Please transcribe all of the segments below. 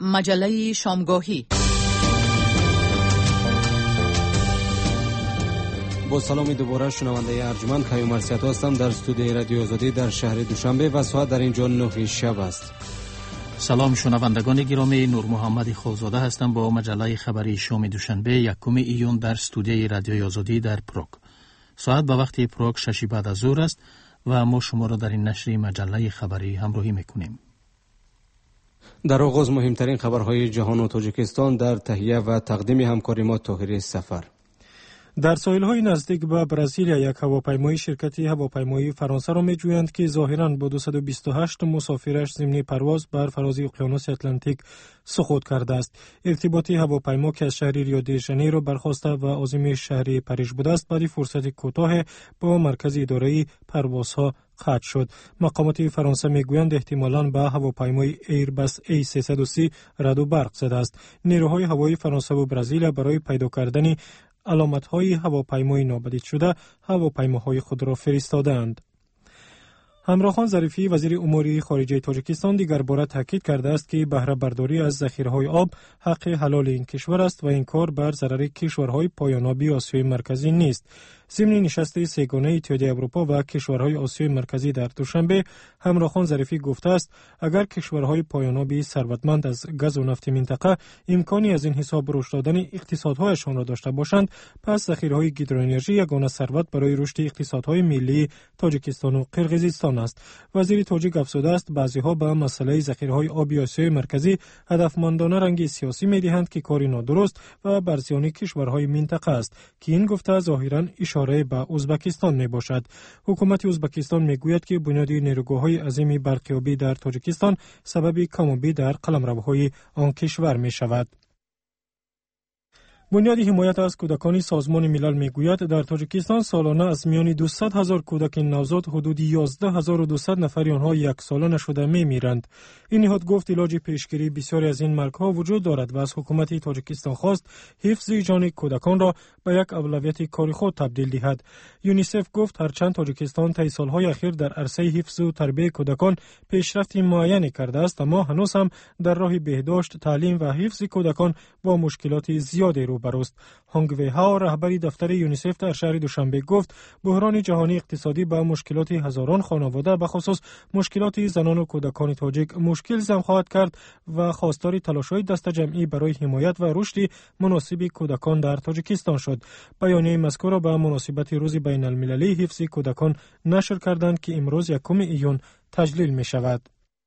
مجله شامگاهی. با سلامی دوباره شنونده ارجمند کیومرث مرسیت هستم در استودیوی رادیو آزادی در شهر دوشنبه و ساعت در اینجا 9 شب است. سلام شنوندگان گرامی، نور محمد خوزاده هستم با مجله خبری شام دوشنبه 1 ایون در استودیوی رادیو آزادی در پروگ. ساعت به وقت پروگ 6 بعد از ظهر است و ما شما را در این نشر مجله خبری همراهی میکنیم. در آغاز مهمترین خبرهای جهان و تاجیکستان در تهیه و تقدیم همکاری ما طاهری سفر. در ساحل‌های نزدیک به برزیلیا یک هواپیمای شرکت هواپیمایی فرانسه را می‌جویند که ظاهراً با 228 مسافرش ضمن پرواز بر فراز اقیانوس اتلانتیک سقوط کرده است. ارتباطی هواپیما که از شهر ریو دی ژانیرو برخاسته و عازم شهر پاریس بوده است، بعد فرصت کوتاه با مرکز اداره پروازها قطع شد. مقامات فرانسه میگویند احتمالاً به هواپیمای ایرباس A330 رد و برق زده است. نیروهای هوایی فرانسه و برزیل برای پیدا کردن علامت‌های هواپیمای نابدید شده هواپیماهای خود را فرستادند. همراهان ظریفی وزیر امور خارجه تاجیکستان دیگر بار تاکید کرده است که بهره برداری از ذخیره‌های آب حق حلال این کشور است و این کار بر ضرر کشورهای پایانابی آسیای مرکزی نیست. ضمن نشست سه‌گانه اتحادیه اروپا و کشورهای آسیای مرکزی در دوشنبه، همراهان ظریفی گفته است اگر کشورهای پایانابی ثروتمند از گاز و نفت منطقه امکانی از این حساب رشد دادن اقتصادهایشان را داشته باشند، پس ذخیره‌های هیدروانرژی یگانه ثروت برای رشد اقتصادهای ملی تاجیکستان و قرقیزستان است. وزیر تاجیک افزوده است بعضی‌ها به مسئله ذخیره‌های آبی آسیای مرکزی هدفمندانه رنگ سیاسی می‌دهند که کاری نادرست و بر زیان کشورهای منطقه است که این گفته ظاهراً اشاره به ازبکستان می باشد. حکومت ازبکستان می گوید که بنیاد نیروگاه‌های عظیم برقیابی در تاجیکستان سبب کم‌وبی در قلمروهای آن کشور می شود. بنیاد حمایت از کودکان سازمان ملل میگوید در تاجیکستان سالانه از میان 200,000 کودک نوزاد حدود 11,200 نفر آنها یک ساله نشده میمیرند. این نهاد گفت علاج پیشگیری بسیاری از این مرگ‌ها وجود دارد و از حکومت تاجیکستان خواست حفظ جان کودکان را به یک اولویت کاری خود تبدیل دهد. یونیسف گفت هرچند تاجیکستان طی سالهای اخیر در عرصه حفظ و تربیت کودکان پیشرفت معینی کرده است، اما هنوز هم در راه بهداشت، تعلیم و حفظ کودکان با مشکلات زیادی روبروست. هانگ وی ها رهبر دفتر یونیسف در شهر دوشنبه گفت بحران جهانی اقتصادی با مشکلات هزاران خانواده به خصوص مشکلات زنان و کودکان تاجیک مشکل زم خواهد کرد و خواستار تلاش‌های دست جمعی برای حمایت و رشد مناسب کودکان در تاجیکستان شد. بیانیه مذکور را به مناسبت روز بین المللی حفظ کودکان نشر کردند که امروز 1 ایون تجلیل می شود.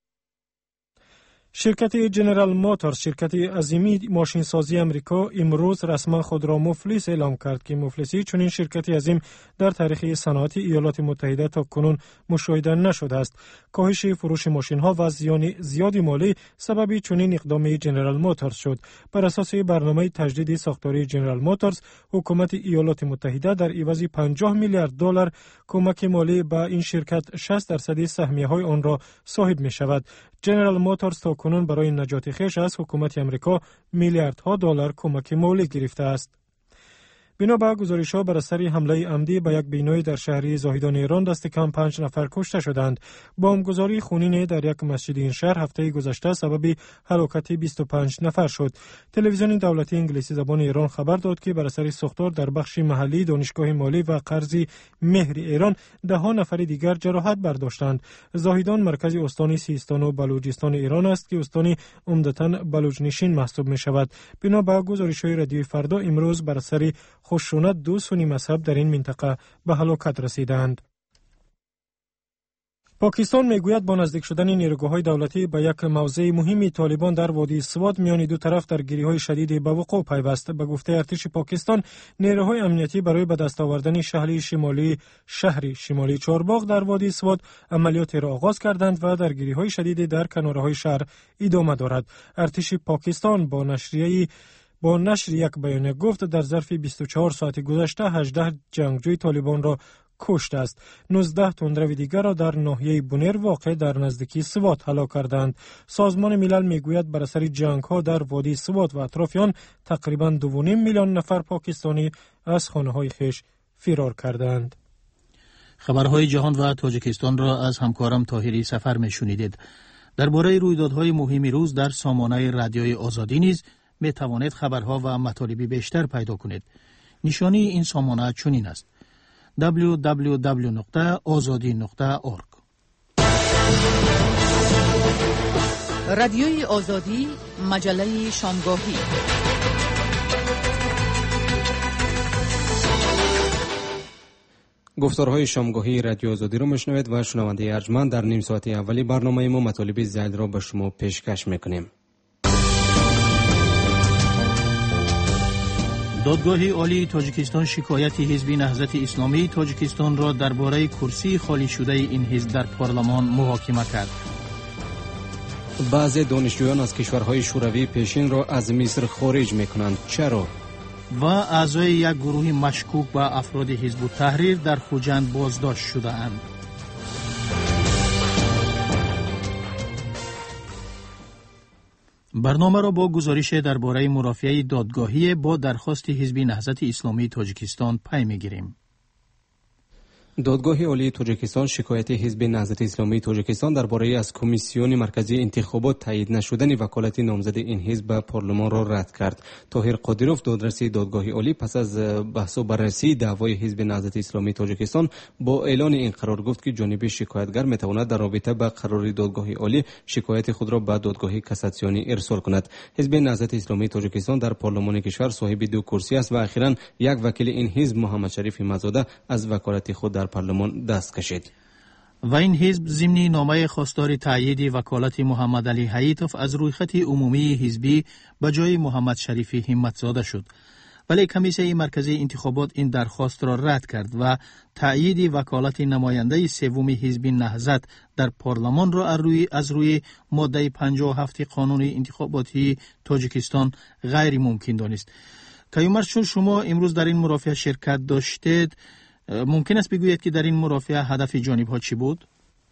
شرکت جنرال موتورز، شرکت عظیمی ماشین سازی امریکا، امروز رسما خود را مفلس اعلام کرد که مفلسی چنین شرکت عظیم در تاریخ صنعت ایالات متحده تا کنون مشاهده نشده است. کاهش فروش ماشین ها و زیان زیادی مالی سبب چنین اقدام جنرال موتورز شد. بر اساس برنامه تجدید ساختاری جنرال موتورز، حکومت ایالات متحده در عوض 50 میلیارد دلار کمک مالی به این شرکت 60% سهمیه های آن را صاحب می شود. جنرال موتورز تا کنون برای نجات خویش از حکومت امریکا میلیاردها دلار کمک مالی گرفته است. بنا به گزارش‌ها بر اثر حمله عمدی به یک بینایی در شهر زاهدان ایران دست کم 5 نفر کشته شدند. بمبگذاری خونین در یک مسجد این شهر هفته گذشته سبب هلاکت 25 نفر شد. تلویزیون دولتی انگلیسی زبان ایران خبر داد که بر اثر سوختار در بخش محلی دانشگاه مالی و قرضی مهر ایران 10 نفر دیگر جراحت برداشتند. زاهدان مرکز استان سیستان و بلوچستان ایران است که استانی عمدتاً بلوچ نشین محسوب می شود. بنا به گزارش‌های رادیوی فردا امروز بر اثر خشونت 2 سنی مذهب در این منطقه به هلاکت رسیدند. پاکستان میگوید با نزدیک شدن نیروگاه‌های دولتی به یک موضع مهمی طالبان در وادی سوات میان دو طرف درگیری‌های شدید به وقوع پیوست. به گفته ارتش پاکستان، نیروهای امنیتی برای به دست آوردن شهر شمالی چارباغ در وادی سوات عملیات را آغاز کردند و درگیری‌های شدید در کناره‌های شهر ادامه دارد. ارتش پاکستان با نشر یک بیانیه گفت در ظرف 24 ساعت گذشته 18 جنگجوی طالبان را کشته است. 19 تندرو دیگر را در ناحیه بونیر واقع در نزدیکی سوات هلاک کردند. سازمان ملل میگوید بر اثر جنگ‌ها در وادی سوات و اطرافیان تقریباً 2.5 میلیون نفر پاکستانی از خانه‌های خویش فرار کردند. خبرهای جهان و تاجیکستان را از همکارم طاهری سفر میشنیدید. درباره رویدادهای مهم روز در سامانه رادیوی آزادی نیز می توانید خبرها و مطالب بیشتر پیدا کنید. نشانی این سامانه چنین است: www.azadi.org. رادیوی آزادی، مجله شامگاهی. گفتارهای شامگاهی رادیو آزادی رو میشنوید و شنونده ارجمند در نیم ساعت اولی برنامه ما مطالب زیاد را به شما پیشکش میکنیم. دادگاه عالی تاجیکستان شکایت حزب نهضت اسلامی تاجیکستان را درباره کرسی خالی شده این حزب در پارلمان محاکمه کرد. بعضی دانشجویان از کشورهای شوروی پیشین را از مصر خارج میکنند. چرا؟ و اعضای یک گروه مشکوک به افراد حزب التحریر در خوجند بازداشت شده اند. برنامه را با گزارش درباره مرافعه دادگاهی با درخواست حزب نهضت اسلامی تاجیکستان پی میگیریم. دادگاه عالی تاجیکستان شکایت حزب نهضت اسلامی تاجیکستان درباره از کمیسیون مرکزی انتخابات تایید نشدن وکالت نامزد این حزب به پارلمان را رد کرد. طاهر قادروف دادرسی دادگاه عالی پس از بحث و بررسی دعوای حزب نهضت اسلامی تاجیکستان با اعلان این قرار گفت که جانب شکایتگر میتواند در رابطه با قرار دادگاه عالی شکایت خود را به دادگاه کاساسیونی ارسال کند. حزب نهضت اسلامی تاجیکستان در پارلمان کشور صاحب 2 کرسی است و اخیراً یک وکیل این حزب محمد شریف مزاده از وکالت خود در پارلمان دست کشید. و این حزب ضمن نامه خواستار تأیید وکالت محمد علی حییتوف از رویخط عمومی حزبی به جای محمد شریف همتزاده شد. ولی کمیسیون مرکزی انتخابات این درخواست را رد کرد و تأیید وکالت نماینده سوم حزب نهضت در پارلمان را از روی ماده 57 قانون انتخاباتی تاجیکستان غیر ممکن دانست. کیومرث، چون شما امروز در این مرافعه شرکت داشتید، ممکن است بگویید که در این مرافعه هدف جانب‌ها چی بود؟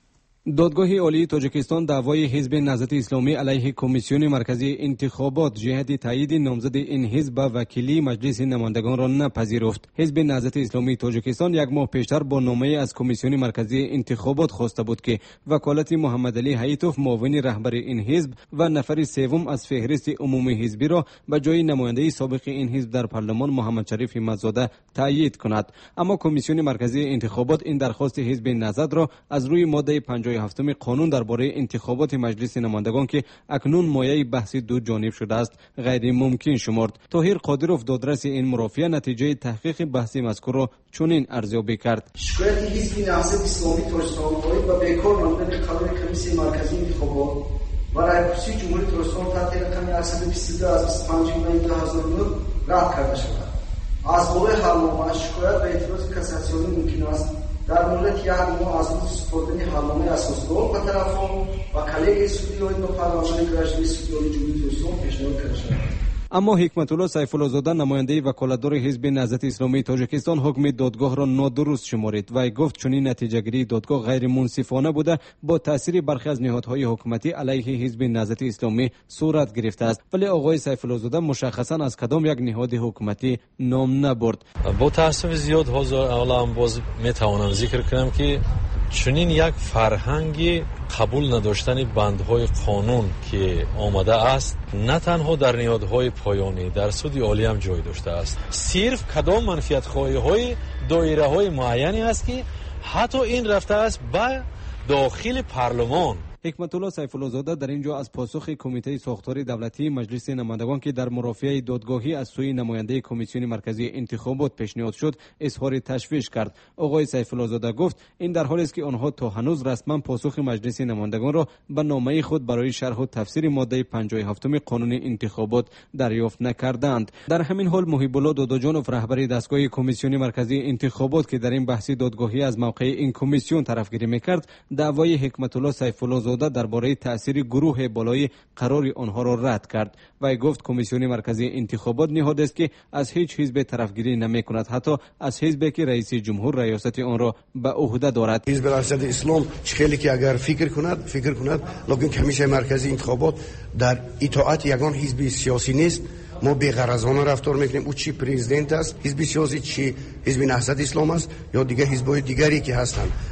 دادگاه عالی تاجیکستان دعوای حزب نهضت اسلامی علیه کمیسیون مرکزی انتخابات جهت تایید نامزد این حزب به وکیلی مجلس نمایندگان را نپذیرفت. حزب نهضت اسلامی تاجیکستان 1 ماه پیشتر با نامه از کمیسیون مرکزی انتخابات خواسته بود که وکالت محمد علی حییتوف معاون رهبر این حزب و نفر سوم از فهرست عمومی حزبی را به جای نماینده سابق این حزب در پارلمان محمد شریف مزاده تایید کند. اما کمیسیون مرکزی انتخابات این درخواست حزب نهضت را از روی ماده 57 قانون درباره انتخابات مجلس نمایندگان که اکنون مایه بحث 2 جانب شده است غیر ممکن شمرد. طاهر قادروف دادرس این مرافعه نتیجه تحقیق بحث مذکور را چنین ارزیابی کرد: شکایت حزب نهضت اسلامی تاجیکستان و بیکار مانده قرار کمیسیون مرکزی انتخابات و رای کرسی جمهوری تاجیکستان تحت رقم 122 از 25 می 2009 رد کرده شد. از قوه حلنامه شکایت و اعتراض کاساسیونی ممکن است در مورد 1 ماه از روز سپردن حلنامه اساسدار به طرفان و کلیگ سودیوی به پارلمان گرایشی سودیوی جمهوری تاجیکستان پیشنهاد کرده شد. اما حکمت الله سیف الله زاده نماینده وکالتدار حزب نهضت اسلامی تاجیکستان حکم دادگاه را نادرست شمرید و گفت چنین نتیجه گیری دادگاه غیر منصفانه بوده با تاثیر برخی از نهادهای حکومتی علیه حزب نهضت اسلامی صورت گرفته است. ولی آقای سیف الله زاده مشخصا از کدام یک نهاد حکومتی نام نبرد. با تاسف زیاد حالا باز میتوانم ذکر کنم که چنین یک فرهنگی قبول نداشتن بندهای قانون که آمده است نه تنها در نهادهای پایانی در سود عالی هم جای داشته است. صرف کدام منفیت خواهی های دایره های معینی است که حتی این رفته است به داخل پارلمان. حکمت الله سیف الله زاده در اینجا از پاسخ کمیته ساختار دولتی مجلس نمایندگان که در مرافعه دادگاهی از سوی نماینده کمیسیون مرکزی انتخابات پیشنهاد شد اظهار تشویش کرد. آقای سیف الله زاده گفت این در حالی است که آنها تا هنوز رسما پاسخ مجلس نمایندگان را به نامه خود برای شرح و تفسیر ماده 57 قانون انتخابات دریافت نکردند. در همین حال محب الله داداجانوف رهبر دستگاه کمیسیون مرکزی انتخابات که در این بحث دادگاهی از موقع این کمیسیون طرفگیری میکرد دعوای حکمت الله سیف الله درباره تأثیر گروه بالای قرار آنها را رد کرد و گفت کمیسیون مرکزی انتخابات نهاد است که از هیچ حزب طرفگیری نمی‌کند، حتی از حزبی که رئیس جمهور ریاست آن را به عهده دارد. حزب نهضت اسلام خیلی که اگر فکر کند لیکن کمیسیون مرکزی انتخابات در اطاعت یگان حزب سیاسی نیست. ما بی‌غرضانه رفتار میکنیم. او چی پرزیدنت است حزب سیاسی، چی حزب نهضت اسلام است یا دیگه حزب‌های دیگری که هستند.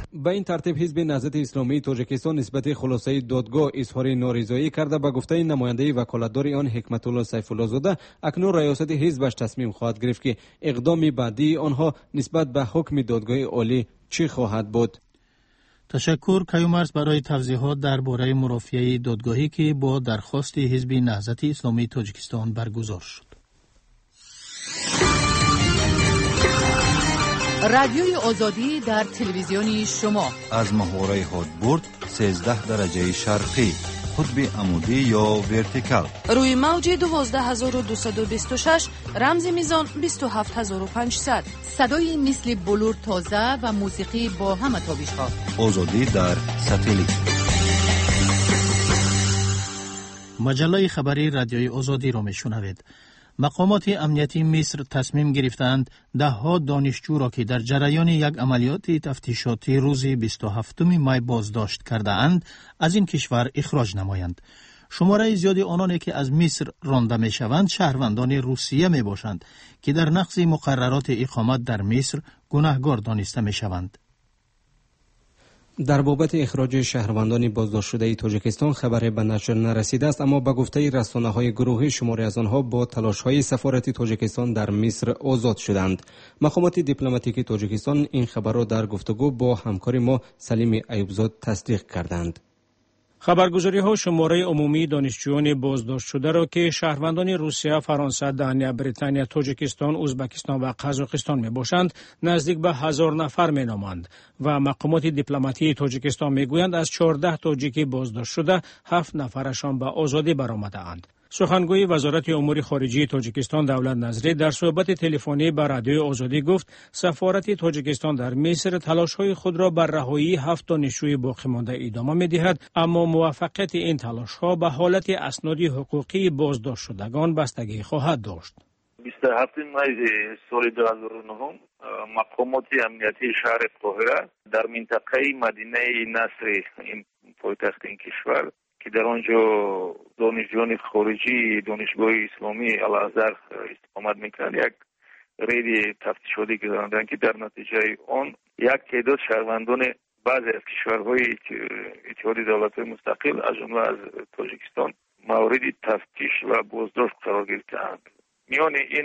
به این ترتیب حزب نهضت اسلامی تاجیکستان نسبت خلاصه دادگاه اظهار نارضایی کرده. به گفته نماینده وکالتدار آن حکمت الله سیف الله زاده، اکنون ریاست حزبش تصمیم خواهد گرفت که اقدام بعدی آنها نسبت به حکم دادگاه عالی چی خواهد بود. تشکر کیومرز برای توضیحات درباره مرافعه دادگاهی که با درخواست حزب نهضت اسلامی تاجیکستان برگزار شد. رادیوی آزادی در تلویزیون شما از محوره هادبورد 13 درجه شرقی، قطب عمودی یا ورتیکال، روی موج 12226 رمز میزان 27500، صدای مثل بلور تازه و موسیقی با همه تابش ها. آزادی در ساتلیت. مجله خبری رادیوی آزادی را میشنوید. مقامات امنیتی مصر تصمیم گرفتند ده‌ها دانشجو را که در جریان یک عملیات تفتیشاتی روز 27 می بازداشت کرده اند از این کشور اخراج نمایند. شماره زیادی آنانی که از مصر رانده می شوند شهروندان روسیه می باشند که در نقض مقررات اقامت در مصر گناهکار دانسته می شوند. در بابت اخراج شهروندان بازداشت شده تاجیکستان خبری به نشر نرسیده است، اما به گفته رسانه‌های گروهی شماری از آنها با تلاش‌های سفارت تاجیکستان در مصر آزاد شدند. مقامات دیپلماتیک تاجیکستان این خبر را در گفتگو با همکار ما سلیم ایوبزاد تصدیق کردند. خبرگزاری‌ها شماره عمومی دانشجویان بازداشت شده را که شهروندان روسیه، فرانسه، دانیا، بریتانیا، تاجیکستان، ازبکستان و قزاقستان میباشند نزدیک به 1000 نفر مینامند و مقامات دیپلماتی تاجیکستان میگویند از 14 تاجیک بازداشت شده 7 نفرشان به آزادی برآمده‌اند. سخنگوی وزارت امور خارجه تاجیکستان دولت نظری در صحبت تلفنی با رادیو آزادی گفت سفارت تاجیکستان در مصر تلاش‌های خود را بر رهایی 7 دانشجوی باقی مانده ادامه می‌دهد، اما موفقیت این تلاش‌ها به حالت اسناد حقوقی بازداشت شدگان بستگی خواهد داشت. 27 می سال 2009 مقامات امنیتی شهر قاهره در منطقه مدینه نصر این پایتخت این کشور که در آنجا دانشجویان خارجی دانشگاه اسلامی الازهر استقامت میکنند یک رید تفتیشاتی گذراندند که در نتیجه آن یک تعداد شهروندان بعضی از کشورهای اتحاد دولت‌های مستقل از جمله از تاجیکستان مورد تفتیش و بازداشت قرار گرفتند. میان این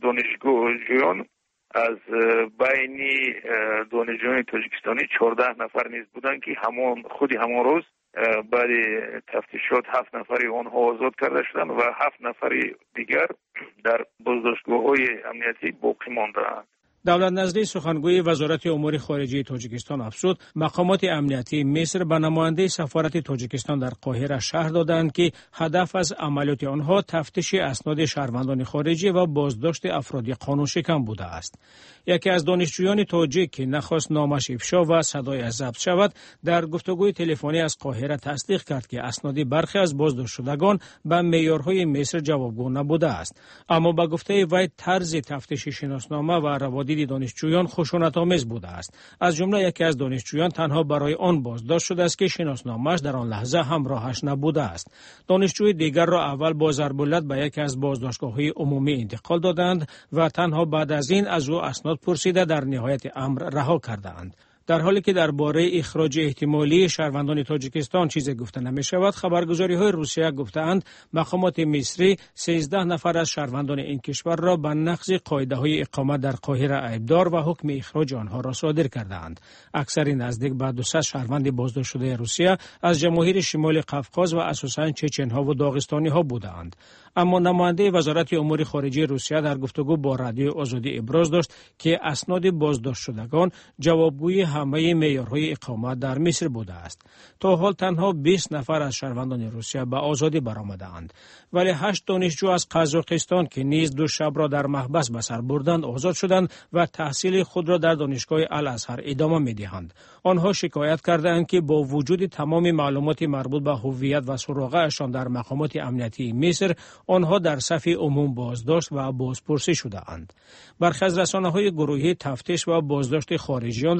دانشجویان از بین دانشجویان تاجیکستانی 14 نفر نیز بودند که همان روز بعد تفتیشات 7 نفری آنها آزاد کرده شدند و 7 نفری دیگر در بازداشتگاه‌های امنیتی باقی ماندند. دولت نظری سخنگوی وزارت امور خارجه تاجیکستان افزود مقامات امنیتی مصر به نماینده سفارت تاجیکستان در قاهره شهر دادند که هدف از عملیات آنها تفتیش اسناد شهروندان خارجی و بازداشت افراد قانون شکن بوده است. یکی از دانشجویان تاجیک که نخواست نامش افشا و صدای ضبط شود در گفتگوی تلفنی از قاهره تصدیق کرد که اسناد برخی از بازداشت شدگان به معیارهای مصر جوابگو نبوده است، اما به گفته وی طرز تفتیش شناسنامه و روادید دانشجویان خشونت‌آمیز بوده است. از جمله یکی از دانشجویان تنها برای آن بازداشت شده است که شناسنامه‌اش در آن لحظه همراهش نبوده است. دانشجوی دیگر را اول با ضرب‌العلت به یکی از بازداشتگاه‌های عمومی انتقال دادند و تنها بعد از این از او اسناد پرسیده در نهایت امر رها کردند. در حالی که درباره اخراج احتمالی شهروندان تاجیکستان چیزی گفته نمی شود، خبرگزاری‌های روسیه گفتند مقامات مصری 13 نفر از شهروندان این کشور را به نقض قاعده‌های اقامت در قاهره عیبدار و حکم اخراج آنها را صادر کردند. اکثر نزدیک به 200 شهروند بازداشت شده روسیه از جمهوری شمال قفقاز و اساساً چچن‌ها و داغستانی‌ها بودند. اما نماینده وزارت امور خارجه روسیه در گفتگو با رادیو آزادی ابراز داشت که اسناد بازداشت شدگان جوابگوی همه معیارهای اقامت در مصر بوده است. تا حال تنها 20 نفر از شهروندان روسیه به آزادی برآمدند، ولی 8 دانشجو از قزاقستان که نیز 2 شب را در محبس به سر بردند آزاد شدند و تحصیل خود را در دانشگاه الازهر ادامه می‌دهند. آنها شکایت کردند که با وجود تمام معلومات مربوط به هویت و سراغه‌شان در مقامات امنیتی مصر، آنها در صف عموم بازداشت و بازپرسی شده‌اند. برخی از رسانه‌های گروهی تفتیش و بازداشت خارجیان را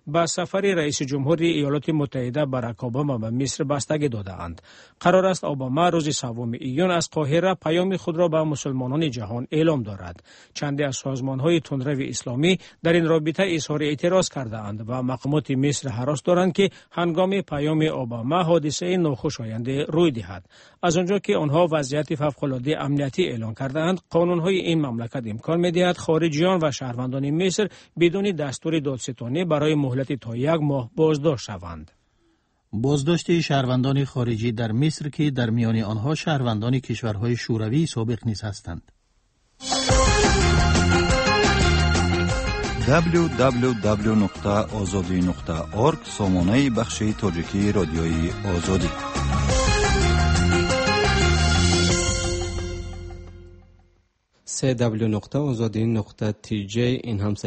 به سفر رئیس جمهور ایالات متحده باراک اوباما به مصر بستگی داده‌اند. قرار است اوباما روز 3 ایون از قاهره پیام خود را به مسلمانان جهان اعلام دارد. چندی از سازمان‌های تندرو اسلامی در این رابطه اظهار اعتراض کرده‌اند و مقامات مصر هراس دارند که هنگام پیام اوباما حادثه ناخوشایند روی دهد. از آنجا که آنها وضعیت فوق‌العاده امنیتی اعلان کرده‌اند، قانون‌های این مملکت امکان می‌دهد خارجیان و شهروندان مصر بدون دستور دادستانی برای مهلت تا 1 ماه بازداشت شوند. بازداشت شهروندان خارجی در مصر که در میان آنها شهروندان کشورهای شوروی سابق نیز هستند. www.azadi.org سامانه بخش تاجیکی رادیوی آزادی. www.azadi.tj این هم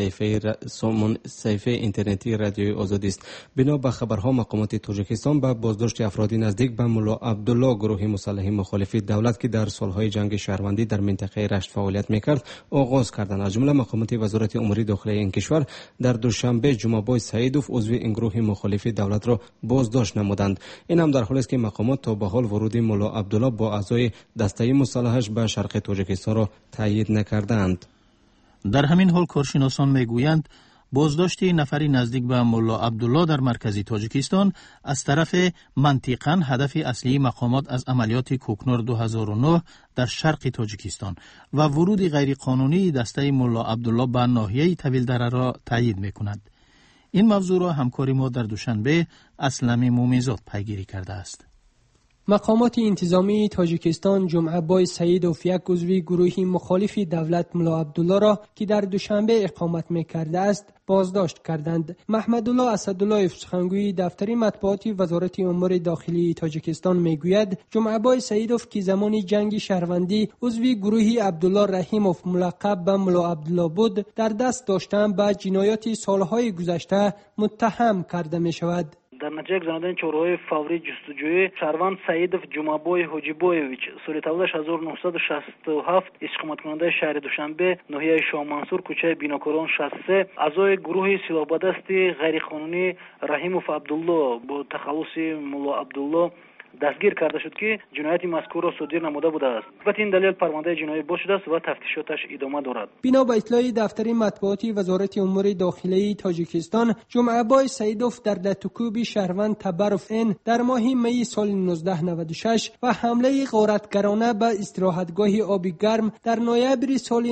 صفحه اینترنتی رادیوی آزادی است. بنا به خبرها مقامات تاجیکستان به بازداشت افرادی نزدیک به ملا عبدالله، گروه مسلح مخالف دولت که در سالهای جنگ شهروندی در منطقه رشت فعالیت میکرد، آغاز کردند. از جمله مقامات وزارت امور داخلی این کشور در دوشنبه جمعه‌بای سعیدوف عضو این گروه مخالف دولت را بازداشت نمودند. این هم در حالی است که مقامات تا به حال ورود ملا عبدالله با اعضای دسته مسلحش به شرق تاجیکستان را تایید نکردند. در همین حال کارشناسان میگویند بازداشت نفری نزدیک به ملا عبدالله در مرکزی تاجیکستان از طرف منطقاً هدف اصلی مقامات از عملیات کوکنور 2009 در شرق تاجیکستان و ورود غیرقانونی دسته ملا عبدالله به ناحیه طویل دره را تایید می‌کند. این موضوع را همکار ما در دوشنبه اسلم مومنزاد پیگیری کرده است. مقامات انتظامی تاجیکستان جمعه بای سعیدوف، یک عضو گروه مخالف دولت ملا عبدالله را که در دوشنبه اقامت می‌کرده است بازداشت کردند. محمدالله اسدالله سخنگوی دفتر مطبوعات وزارت امور داخلی تاجیکستان میگوید جمعه بای سعیدوف که زمان جنگ شهروندی عضو گروه عبدالله رحیموف ملقب به ملا عبدالله بود، در دست داشتن به جنایات سالهای گذشته متهم کرده می شود. در نتیجه گذراندن چاره‌های فوری جستجوی شهروند سعیدوف جمعه‌بای حاجی‌بایویچ سال تولدش 1967 اقامت کننده شهر دوشنبه ناحیه شاه منصور کوچه بیناکاران 63 اعضای گروه سلاح‌بدستی غیرقانونی رحیموف عبدالله با تخلص ملا عبدالله دستگیر کرده شد که جنایت مذکور را صادر نموده بوده است. به این دلیل پرونده جنایی باز شده است و تفتیشاتش ادامه دارد. بنا به اطلاع دفتر مطبوعات وزارت امور داخلی تاجیکستان، جمعه بای سعیدوف در دتوکوب شهروند تبرف ان در ماه می سال 1996 و حمله غارتگرانه به استراحتگاه آب گرم در نوامبر سال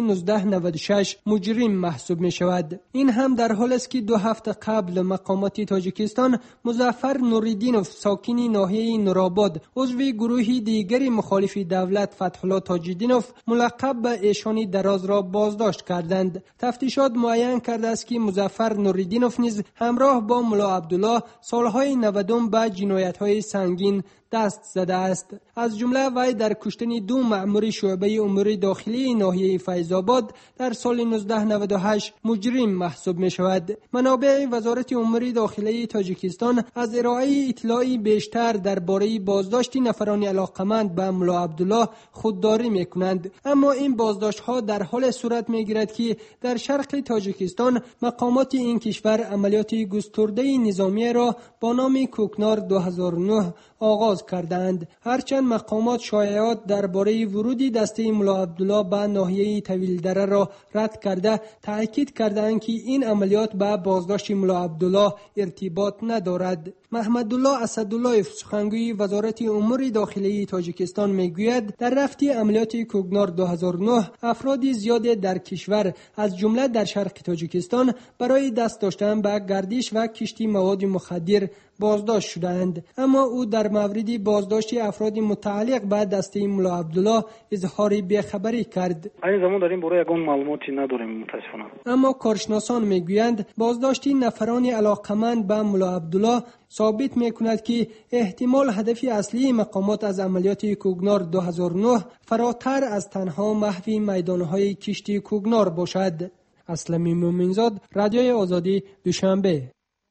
1996 مجرم محسوب می شود. این هم در حالی است که 2 هفته قبل مقامات تاجیکستان مظفر نوریدینوف ساکن ناحیه نورآباد عضو گروه دیگری مخالف دولت فتح‌الله تاجدینوف ملقب به ایشانی دراز را بازداشت کردند. تفتیشات معین کرده است که مظفر نوریدینوف نیز همراه با ملا عبدالله سالهای 90 به جنایت‌های سنگین دست زده است. از جمله وی در کشتن 2 مأمور شعبه امور داخلی ناحیه فیض‌آباد در سال 1998 مجرم محسوب می شود. منابع وزارت امور داخلی تاجیکستان از ارائه اطلاعی بیشتر درباره بازداشت نفران علاقمند به ملا عبدالله خودداری می کنند، اما این بازداشت ها در حال صورت می گیرد که در شرق تاجیکستان مقامات این کشور عملیات گسترده نظامی را با نام کوکنار 2009 آغاز کردند. هرچند مقامات شایعات درباره ورود دسته ملا عبدالله به ناحیه طویل دره را رد کرده، تاکید کردند که این عملیات به بازداشت ملا عبدالله ارتباط ندارد. محمدالله اسدالله سخنگوی وزارت امور داخلی تاجیکستان میگوید در رفت عملیات کوکنار 2009 افراد زیاد در کشور از جمله در شرق تاجیکستان برای دست داشتن به گردش و کشتی مواد مخدر بازداشت شدند، اما او در مورد بازداشت افراد متعلق به دسته ملا عبدالله اظهار بیخبری کرد. این زمان در این باره یگان معلوماتی نداریم متاسفانه. اما کارشناسان میگویند بازداشت نفران علاقمند به ملا عبدالله ثابت میکند که احتمال هدف اصلی مقامات از عملیات کوکنار 2009 فراتر از تنها محو میدانهای کشتی کوکنار باشد. اسلم مومنزاد، رادیوی آزادی، دوشنبه.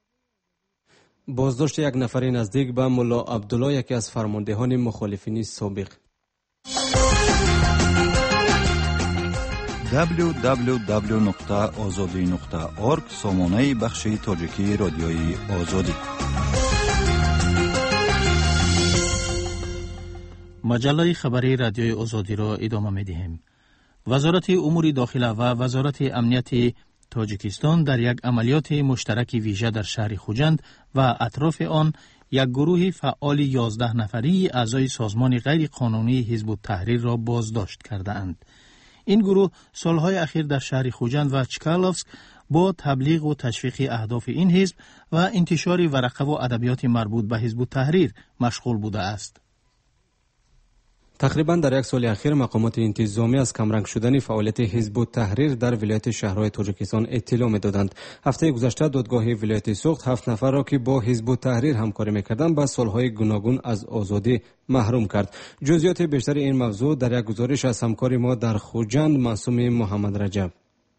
بازداشت یک نفر نزدیک به ملا عبدالله، یکی از فرماندهان مخالفین سابق. www.azadi.org سامانه بخش تاجیکی رادیوی آزادی. مجله خبری رادیوی آزادی را ادامه می‌دهیم. وزارت امور داخله و وزارت امنیت تاجیکستان در یک عملیات مشترک ویژه در شهر خوجند و اطراف آن یک گروه فعال 11 نفری اعضای سازمان غیر قانونی حزب التحریر را بازداشت کرده‌اند. این گروه سالهای اخیر در شهر خوجند و چکالوفسک با تبلیغ و تشویق اهداف این حزب و انتشار ورقه و ادبیات مربوط به حزب التحریر مشغول بوده است. تقریبا در یک سال اخیر مقامات انتظامی از کمرنگ شدن فعالیت حزب التحریر در ولایت شهرهای تاجیکستان اطلاع می‌دادند. هفته گذشته دادگاه ولایت سوخت 7 نفر را که با حزب التحریر همکاری می‌کردند به سالهای گوناگون از آزادی محروم کرد. جزئیات بیشتر این موضوع در یک گزارش از همکار ما در خوجند معصوم محمد رجب.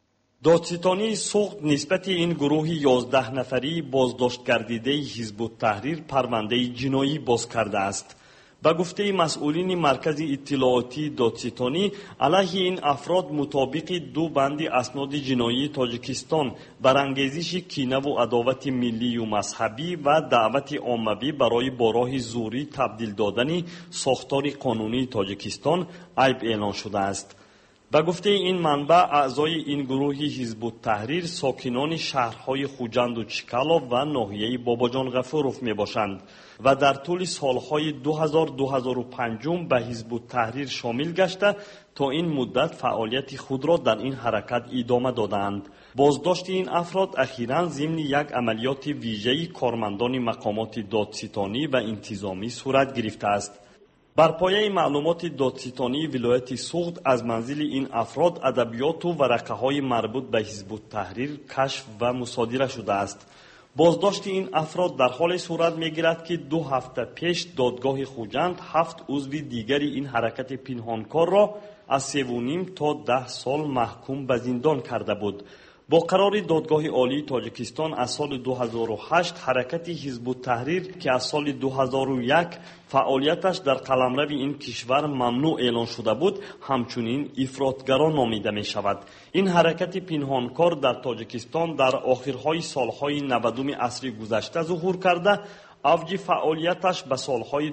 دادستانی سوخت نسبت این گروه 11 نفری بازداشت گردیده حزب التحریر پرونده جنایی باز کرده است. به گفته مسئولین مرکز اطلاعاتی دادستانی، علیه این افراد مطابق 2 بند اسناد جنایی تاجیکستان برانگیزش کینه و عداوت ملی و مذهبی و دعوت عاموی برای با راه زوری تبدیل دادن ساختار قانونی تاجیکستان عیب اعلان شده است. به گفته این منبع، اعضای این گروه حزب التحریر ساکنان شهرهای خوجند و چکالوف و ناحیه باباجان غفوروف می باشند و در طول سالهای 2000-2005 به حزب التحریر شامل گشته تا این مدت فعالیت خود را در این حرکت ادامه دادند. بازداشت این افراد اخیراً ضمن یک عملیات ویژه کارمندان مقامات دادستانی و انتظامی صورت گرفته است. بر پایه معلومات دادستانی ولایت سوخت از منزل این افراد ادبیات و ورقه‌های مربوط به حزب التحریر کشف و مصادره شده است. بازداشت این افراد در حال صورت می‌گیرد که 2 هفته پیش دادگاه خوجند 7 عضو دیگر این حرکت پنهانکار را از 3.5 تا 10 سال محکوم به زندان کرده بود. با قرار دادگاه عالی تاجیکستان از سال 2008 حرکت حزب التحریر که از سال 2001 فعالیتش در قلمرو این کشور ممنوع اعلان شده بود، همچنین افراطگرا نامیده می شود. این حرکت پنهانکار در تاجیکستان در آخرهای سالهای 90 عصر گذشته ظهور کرده، اوج فعالیتش به سالهای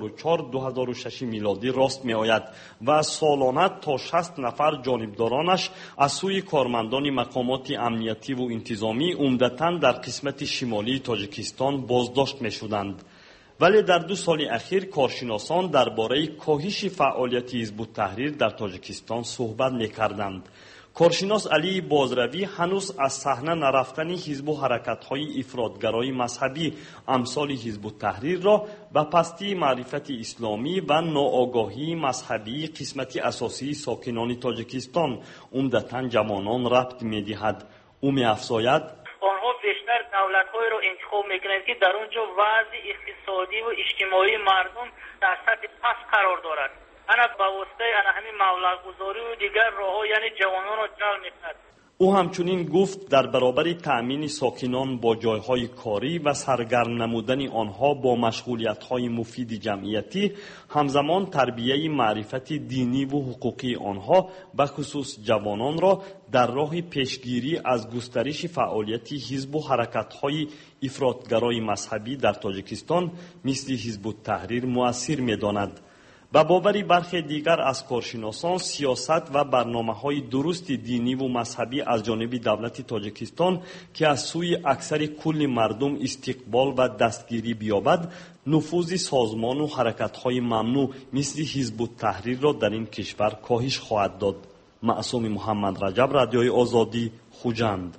2004-2006 میلادی راست می آید و سالانه تا 60 نفر جانبدارانش از سوی کارمندان مقامات امنیتی و انتظامی عمدتاً در قسمت شمالی تاجیکستان بازداشت می شدند. ولی در 2 سال اخیر کارشناسان درباره کاهش فعالیت حزب التحریر در تاجیکستان صحبت می کردند. کارشناس علی بازروی هنوز از صحنه نرفتن حزب و حرکت‌های افراطگرای مذهبی امثال حزب التحریر را به پستی معرفت اسلامی و ناآگاهی مذهبی قسمت اساسی ساکنان تاجیکستان عمدتاً جوانان ربط می‌دهد. او می‌افزاید: آنها بیشتر دولت‌های را انتخاب می‌کنند که در آنجا وضع اقتصادی و اجتماعی مردم در سطح پست قرار دارد. انا با واسطه همین مبلغ‌گذاری و دیگر راه‌ها یعنی جوانان را جلب می‌کند. او همچنین گفت در برابر تأمین ساکنان با جایهای کاری و سرگرم نمودن آنها با مشغولیت‌های مفید جمعیتی، همزمان تربیه معرفت دینی و حقوقی آنها به خصوص جوانان را در راه پیشگیری از گسترش فعالیت حزب و حرکت‌های افراطگرای مذهبی در تاجیکستان مثل حزب التحریر مؤثر می‌داند. به باور برخی دیگر از کارشناسان، سیاست و برنامه‌های درست دینی و مذهبی از جانب دولت تاجیکستان که از سوی اکثر کل مردم استقبال و دستگیری بیابد، نفوذ سازمان و حرکت‌های ممنوع مثل حزب التحریر را در این کشور کاهش خواهد داد. معصوم محمد رجب، رادیوی آزادی، خوجند.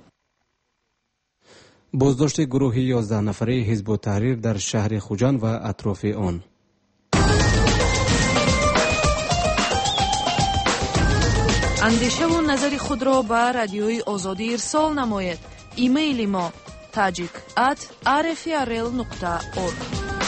بازداشت گروه 11 نفره حزب التحریر در شهر خوجند و اطراف آن. اندیشه و نظر خود را به رادیوی آزادی ارسال نماید. ایمیل ما tajik@rfrl.org.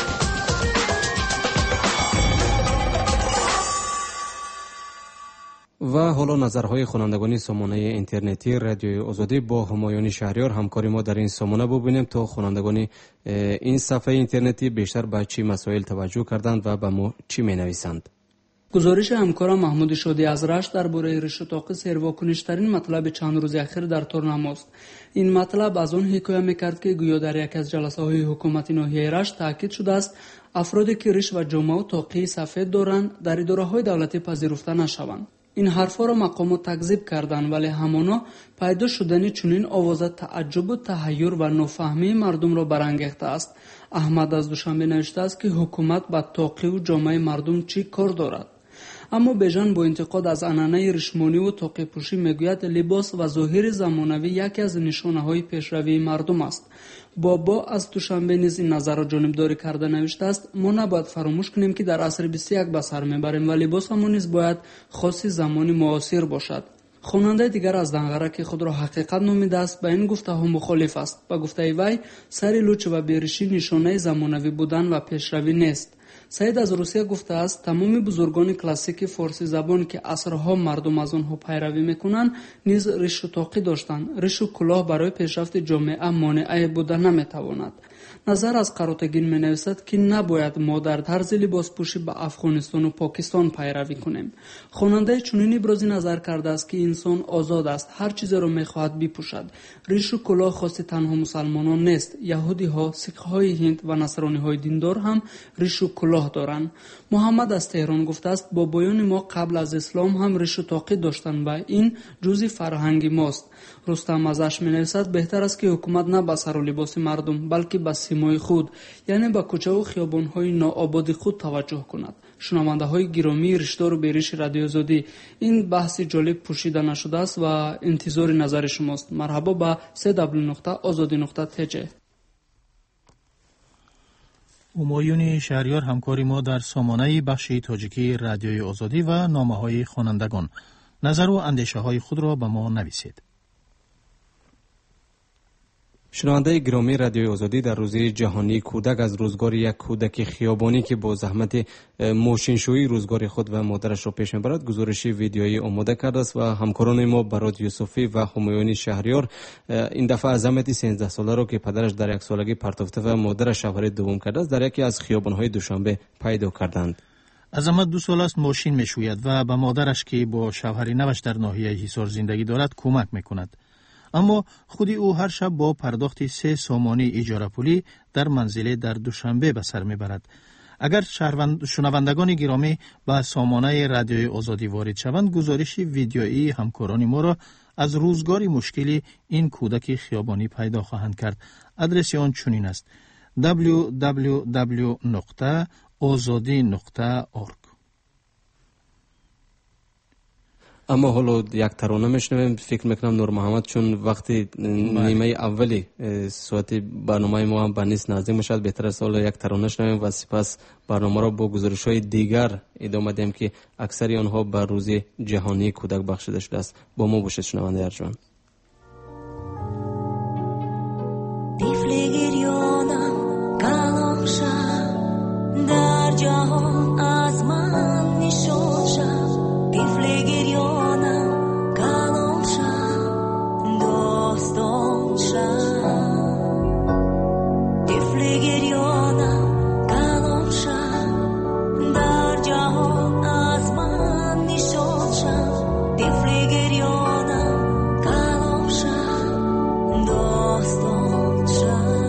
و حالا نظرهای خوانندگان سامانه اینترنتی رادیوی آزادی با همایون شهریار همکاری ما در این سامانه ببینیم تا خوانندگان این صفحه اینترنتی بیشتر به چی مسائل توجه کردند و به ما چی می نویسند. گزارش همکارم محمود شادی از رشت درباره رشته‌تاقی سرواکنش‌ترین مطلب چند روز اخیر در تورنمو است. این مطلب از آن حکایت می‌کرد که گویا در یک از جلسه‌های حکومت ناحیه رشت تاکید شده است افرادی که ریش و جامه و تاقی سفید دارند در اداره‌های دولتی پذیرفته نشوند. این حرفا را مقامات تکذیب کردند، ولی همانا پیدا شدن چنین آواز تعجب و تحیر و نافهمی مردم را برانگیخته است. احمد از دوشنبه نوشته است که حکومت با تاقی و جامه مردم چی کار دارد. اما بیژن با انتقاد از عنعنه ریشمانی و تاقی پوشی میگوید لباس و ظاهر زمانوی یکی از نشانه‌های پیشروی مردم است. بابا از دوشنبه نیز این نظر را جانبداری کرده نوشته است ما نباید فراموش کنیم که در عصر 21 به سر میبریم و لباسمون نیز باید خاص زمان معاصر باشد. خواننده دیگر از دنغره که خود را حقیقت نامیده است به این گفته ها مخالف است. به گفته وی سر لوچ و بیرشی نشانه زمانوی بودن و پیشروی نیست. سعید از روسیه گفته است تمام بزرگان کلاسیک فارسی زبان که عصرها مردم از آنها پیروی میکنند نیز ریش و تاقی داشتند. ریش و کلاه برای پیشرفت جامعه مانع بودن نمیتواند. نظر از قراتگین می نویسد که نباید ما در طرز لباس پوشی به افغانستان و پاکستان پیروی کنیم. خواننده چنین ابراز نظر کرده است که انسان آزاد است، هر چیز را میخواهد بپوشد. ریش و کلاه خاص تنها مسلمانان نیست، یهودی ها، سیخ های هند و نصرانی های دیندار هم ریش و کلاه دارند. محمد از تهران گفته است بابایان ما قبل از اسلام هم ریش و تاقی داشتند و این جزء فرهنگ ماست. رستم ازش می نویسد بهتر است که حکومت نه به سر و لباس مردم بلکه به سیمای خود یعنی به کوچه و خیابان های ناآباد خود توجه کند. شنونده های گرامی رشتار و بیریش رادیو آزادی، این بحث جالب پوشیده نشده است و انتظار نظر شماست. مرحبا به www.azadi.tj. همایون شهریار همکاری ما در سامانه بخش تاجیکی رادیوی آزادی و نامه‌های خوانندگان. نظر و اندیشه های خود را به ما نویسید. شنونده گرامی رادیوی آزادی، در روز جهانی کودک از روزگار یک کودک خیابانی که با زحمت ماشینشویی روزگار خود و مادرش را پیش میبرد گزارش ویدیویی آماده کرده است و همکاران ما براد یوسفی و همایون شهریار این دفعه از زحمت 13 ساله را که پدرش در یک سالگی پرتافته و مادرش شوهر دوم کرده است در یکی از خیابان‌های دوشنبه پیدا کردند. عظمت 2 سال است ماشین میشوید و به مادرش که با شوهر نوش در ناحیه حصار زندگی دارد کمک میکند. اما خودی او هر شب با پرداخت 3 سامانی اجاره پولی در منزل در دوشنبه به سر میبرد. اگر شنوندگان گرامی به سامانه رادیوی آزادی وارد شوند گزارش ویدیویی همکاران ما را از روزگار مشکلی این کودک خیابانی پیدا خواهند کرد. آدرس آن چنین است: www.azadi.org. اما حالا یک ترانه میشنویم. فکر میکنم نور محمد چون وقتی نیمه اولی ساعت برنامه ما هم به نیست نزدیک میشد بهتر است حالا یک ترانه شنویم و سپس برنامه را با گزارش های دیگر ادامه دهیم که اکثری آنها به روز جهانی کودک بخشیده شده است. با ما باشید شنونده ارجمند. در جهان از من نشان شد طفل گریانم کلام شد داستان شد طفل گریانم کلام شد در جهان از من نشان شد طفل گریانم کلام شد داستان شد.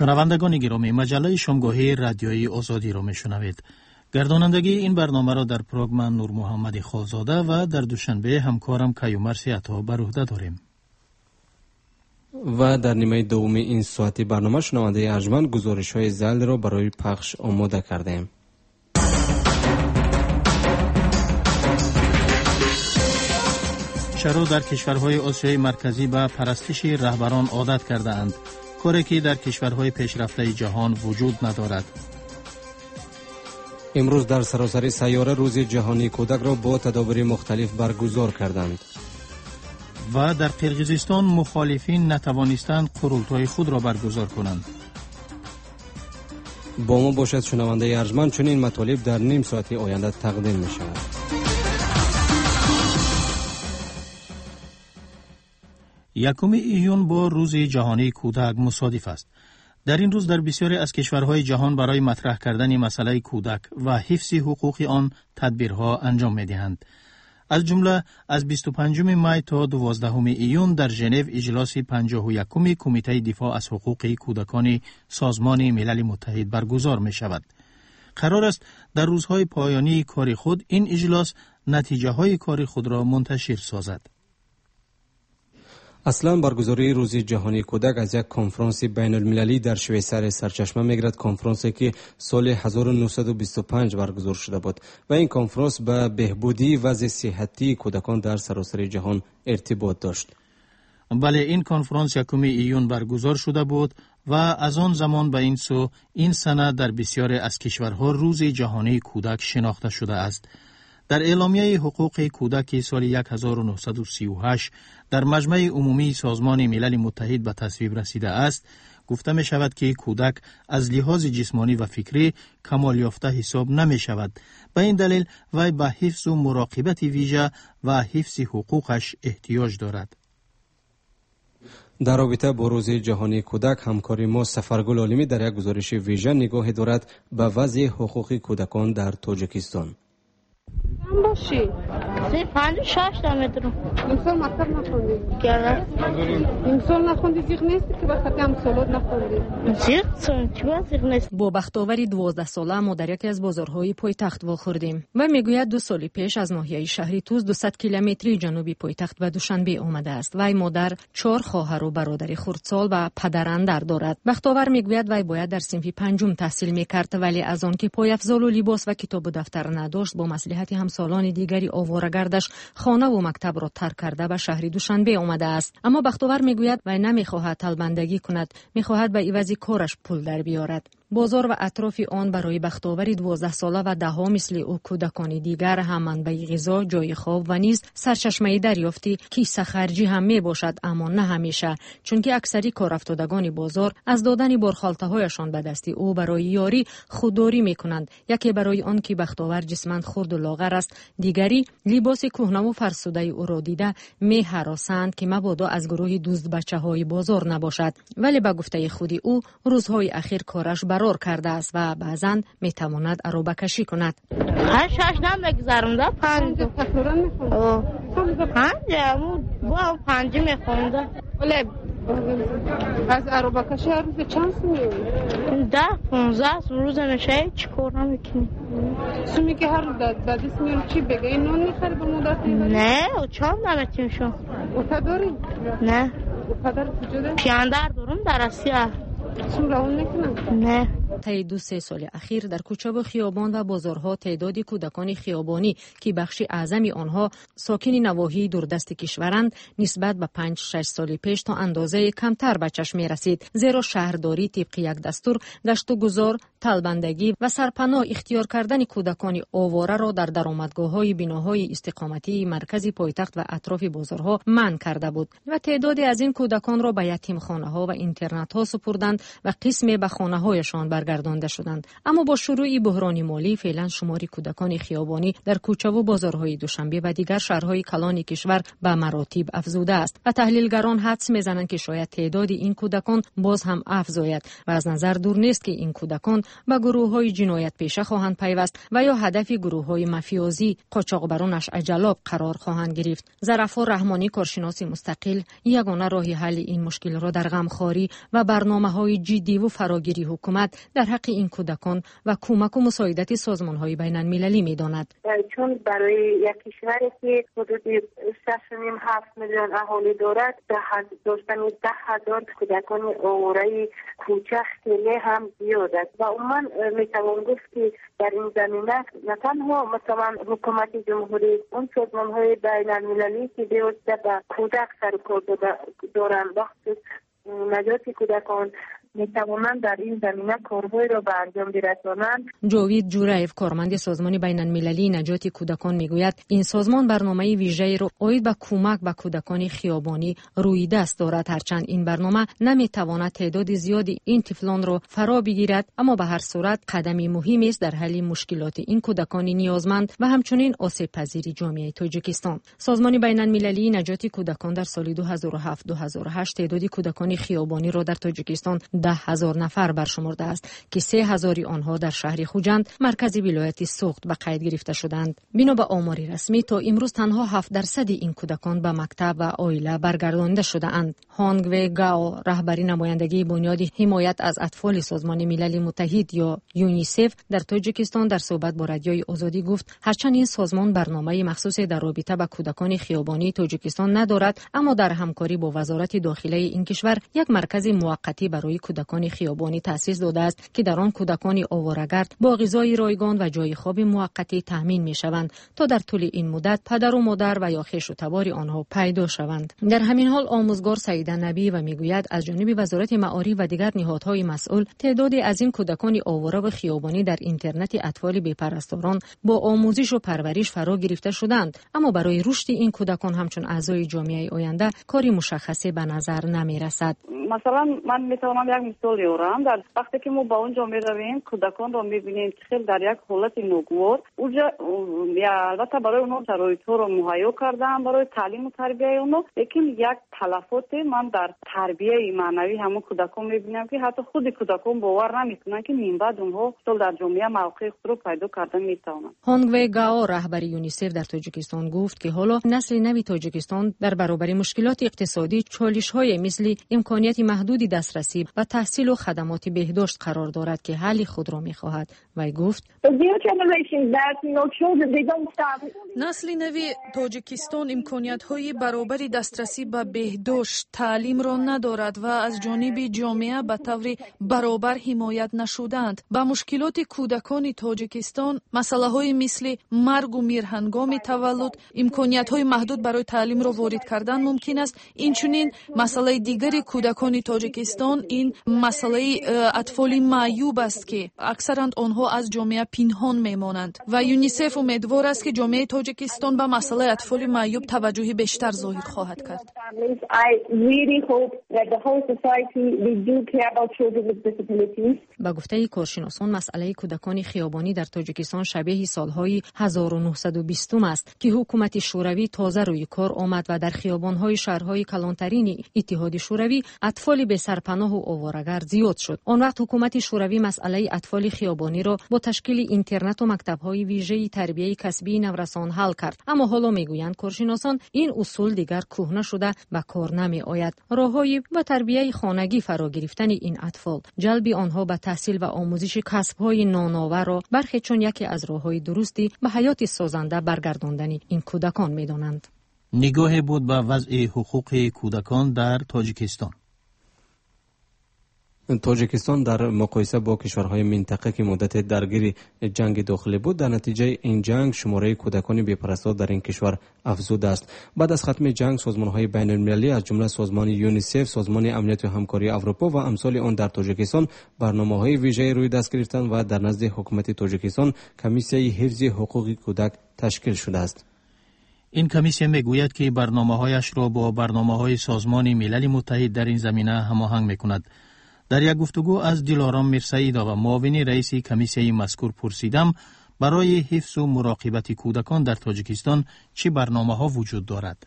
شنوندگان گرامی، مجله شامگاهی رادیویی آزادی را میشنوید. گردانندگی این برنامه را در پروگ من نور محمد خالزاده و در دوشنبه همکارم کیومرثی عطا بر عهده داریم. و در نیمه دوم این ساعتی برنامه شنونده ارجمند گزارش‌های زل را برای پخش آماده کردیم. شهرها در کشورهای آسیای مرکزی به پرستش رهبران عادت کرده اند، کاری که در کشورهای پیشرفته جهان وجود ندارد. امروز در سراسر سیاره روز جهانی کودک را با تدابیر مختلف برگزار کردند. و در قرقیزستان مخالفین نتوانستند قرولتای خود را برگزار کنند. با ما باشد شنونده ارجمند، چون این مطالب در نیم ساعتی آینده تقدیم می شود. یکم ایون با روز جهانی کودک مصادف است. در این روز در بسیاری از کشورهای جهان برای مطرح کردن مسئله کودک و حفظ حقوق آن تدبیرها انجام می دهند. از جمله از 25 می تا 12 ایون در ژنو اجلاس 51 کمیته دفاع از حقوق کودکان سازمان ملل متحد برگزار می شود. قرار است در روزهای پایانی کار خود این اجلاس نتیجه های کار خود را منتشر سازد. اصلا برگزاری روز جهانی کودک از یک کنفرانس بین المللی در شویسار سرچشمه میگیرد، کنفرانسی که سال 1925 برگزار شده بود و این کنفرانس به بهبودی وضع صحتی کودکان در سراسر جهان ارتباط داشت. بله، این کنفرانس یکم ایون برگزار شده بود و از آن زمان به این سو این سنه در بسیاری از کشورها روز جهانی کودک شناخته شده است. در اعلامیه حقوق کودک سال 1938 در مجمع عمومی سازمان ملل متحد به تصویب رسیده است، گفته می شود که کودک از لحاظ جسمانی و فکری کمال یافته حساب نمی شود. به این دلیل وی به حفظ و مراقبت ویژه و حفظ حقوقش احتیاج دارد. در رابطه با روز جهانی کودک همکاری ما سفرگل عالمی در یک گزارش ویژه نگاه دارد به وضع حقوق کودکان در تاجیکستان. باشی 56 متر امسال مکتب نخوندی؟ گره امسال نخوندی زیغ نیستی که بخاطر امسالات نخوندی؟ زیغ نیست. با بختاوری 12 ساله ما در یکی از بازارهای پایتخت واخوردیم و میگوید 2 سال پیش از ناحیه شهری توز 200 کیلومتری جنوبی پایتخت به دوشنبه آمده است. وی مادر 4 خواهر و برادر خردسال و پدر اندر دارد. بختاور میگوید وی باید در صنف 5 تحصیل میکرد، ولی از آن که پای افزال و لباس و کتاب و دفتر نداشت با مصلحت همسالان دیگری آواره‌گردش خانه و مکتب را ترک کرده به شهر دوشنبه آمده است. اما بختاور میگوید وی نمیخواهد طلبندگی کند، میخواهد به عوض کارش پول در بیارد. بازار و اطراف آن برای بختاوری 12 ساله و 10 مثل او کودکان دیگر هم منبع غذا، جای خواب و نیز سرچشمه دریافتی کیسه خرجی هم می باشد، اما نه همیشه، چون که اکثری کارافتادگان بازار از دادن بارخالته هایشان به دست او برای یاری خودداری می کنند. یکی برای آن که بختاور جسمند خرد و لاغر است، دیگری لباس کهنه و فرسوده او را دیده می هراسند که مبادا از گروه دزد بچه های بازار نباشد. ولی به گفته خودی او روزهای اخیر کارش برار کرده است و بعضاً می تواند عروبه کشی کند. 8 نمیگذرونده 5 تکرارا میخونده 5 میخونده. ولی از عروبه کشی هر روز چند سو میونی؟ 10-15 روز نشه چی کار نمیکنی؟ سو میگه هر روز در دست میون چی بگه؟ این نون میخری به مدت میبری؟ نه او چام نمیتیم شو. اوتا داری؟ نه. او پدر کجا داری؟ پیاندر دارم در اسیه. سو راون نکنم؟ نه. طی 2-3 سال اخیر در کوچه و خیابان و بازارها تعداد کودکان خیابانی که بخشی اعظمی آنها ساکن نواحی دوردست کشورند نسبت به 5-6 سال پیش تا اندازه کمتر به چشم می رسید، زیرا شهرداری طبق یک دستور گشت و گذار، طلبندگی و سرپناه اختیار کردن کودکان آواره را در درآمدگاه‌های بناهای استقامتی مرکزی پایتخت و اطراف بازارها منع کرده بود و تعدادی از این کودکان را به یتیمخانه‌ها و اینترنت‌ها سپردند و قسمی به خانه‌هایشان برگردانده شدند. اما با شروع بحران مالی فعلا شمار کودکان خیابانی در کوچه و بازارهای دوشنبه و دیگر شهرهای کلان کشور به مراتب افزوده است و تحلیلگران حدس می‌زنند که شاید تعداد این کودکان باز هم افزاید و از نظر دور نیست که این کودکان به گروه‌های جنایت پیشه خواهند پیوست و یا هدف گروه‌های مافیازی قاچاقبران عجلاب قرار خواهند گرفت. ظرفا رحمانی کارشناس مستقل یگانه راه حل این مشکل را در غمخواری و برنامه‌های جدی و فراگیری حکومت در حق این کودکان و کمک و مساعدت سازمان‌های بین‌المللی می‌داند. چون برای یک کشوری که حدود 6.7 میلیون اهالی دارد داشتن 10,000 کودکان آواره کوچه خیلی هم زیاد است و من میتوان گفت که در این زمینه نه تنها مثلا حکومت جمهوری اون سازمان‌های بین‌المللی که بیشتر به کودک سر کار دارند بخصوص نجات کودکان میتوانند در این زمینه کارهای را به انجام برسانند. جاوید جورایف کارمند سازمان بین‌المللی نجات کودکان میگوید این سازمان برنامه ویژه‌ای را عاید به کمک به کودکان خیابانی روی دست دارد، هرچند این برنامه نمیتواند تعداد زیادی این طفلان را فرا بگیرد، اما به هر صورت قدمی مهمی است در حل مشکلات این کودکان نیازمند و همچنین آسیب پذیری جامعه تاجیکستان. سازمان بین‌المللی نجات کودکان در سال 2007-2008 تعداد کودکان خیابانی را در تاجیکستان 10,000 نفر برشمرده است که 3,000 آنها در شهر خوجند مرکز ولایت سوخت به قید گرفته شدند. بنا به آمار رسمی تا امروز تنها 7% این کودکان به مکتب و عائله برگردانده شده اند. هانگ و گاو رهبری نمایندگی بنیاد حمایت از اطفال سازمان ملل متحد یا یونیسف در تاجیکستان در صحبت با رادیوی آزادی گفت هرچند این سازمان برنامه مخصوصی در رابطه با کودکان خیابانی تاجیکستان ندارد، اما در همکاری با وزارت داخله این کشور یک مرکز موقتی برای کودکان خیابانی تأسیس داده است که در آن کودکان آواره‌گرد با غذای رایگان و جای خواب موقتی تامین می‌شوند تا در طول این مدت پدر و مادر و یا خویش و تبار آنها پیدا شوند. در همین حال آموزگار سعیده نبی و میگوید از جانب وزارت معارف و دیگر نهادهای مسئول تعدادی از این کودکان آواره و خیابانی در اینترنت اطفال بی‌پرستاران با آموزش و پرورش فرا گرفته شدند، اما برای رشد این کودکان همچون اعضای جامعه آینده کاری مشخصی به نظر نمی‌رسد. مثلا من میتونم یک مثال بیارم. در وقتی که ما با اونجا میرویم کودکان را میبینیم که خیلی در یک حالت ناگوار اونجا البته برای اونها شرایط‌ها رو مهیا کردن برای تعلیم و تربیت اونها، لیکن یک تلفات من در تربیت معنوی همون کودکان میبینم که حتی خود کودکان باور نمیکنن که من بعد اونها در جامعه موقع خود رو پیدا کردن میتونن. هانگ و گاو رهبر یونیسف در تاجیکستان گفت که حالا نسل نوی تاجیکستان در برابر مشکلات اقتصادی چالش‌های مثل امکانیت محدود دسترسی و تحصیل و خدمات بهداشت قرار دارد که حل خود را می‌خواهد. و گفت نسل نوی تاجیکستان امکانیت‌های برابری دسترسی به بهداشت تعلیم را ندارد و از جانب جامعه به طور برابر حمایت نشدند. با مشکلات کودکان تاجیکستان مسائل‌های مثل مرگ و میرهنگام تولد، امکانیت‌های محدود برای تعلیم را وارد کردن ممکن است. اینچنین مسئله دیگری کودکان تاجیکستان این مسئله اطفال معیوب است که اکثرا آنها از جامعه پنهان میمانند و یونیسف امیدوار است که جامعه تاجیکستان به مسئله اطفال معیوب توجه بیشتر ظاهر خواهد کرد. با گفته کارشناسان مسئله کودکان خیابانی در تاجیکستان شبیه سالهای 1920 است که حکومت شوروی تازه روی کار آمد و در خیابان‌های شهرهای کلانترین اتحاد شوروی اطفال به سرپناه و آواره‌گرد زیاد شد. آن وقت حکومت شوروی مسئله اطفال خیابانی را با تشکیل اینترنت و مکتب‌های ویژه تربیت کسبی نورسان حل کرد، اما حالا میگویند کارشناسان این اصول دیگر کهنه شده و کار نمی‌آید. راه‌های با تربیت خانگی فرا گرفتن این اطفال، جلب آنها به تحصیل و آموزش کسب‌های نانآور را برخی چون یکی از راه‌های درستی به حیات سازنده برگرداندن این کودکان می‌دانند. نگاه بود به وضع حقوق کودکان در تاجیکستان. تاجیکستان در مقایسه با کشورهای منطقه که مدت درگیر جنگ داخلی بود، در نتیجه این جنگ شماره کودکان بی‌پرستار در این کشور افزوده است. بعد از ختم جنگ سازمان‌های بین‌المللی از جمله سازمان یونیسف، سازمان امنیت و همکاری اروپا و امثال آن در تاجیکستان برنامه‌های ویژه‌ای روی دست گرفتند و در نزد حکومت تاجیکستان کمیسیه حفظ حقوق کودک تشکیل شده است. این کمیسیه میگوید که برنامه‌هایش را با برنامه‌های سازمان ملل متحد در این زمینه هماهنگ می‌کند. در یک گفتگو از دلارام میرسعیدا و معاون رئیس کمیسیه مذکور پرسیدم برای حفظ و مراقبت کودکان در تاجیکستان چه برنامه‌ها وجود دارد؟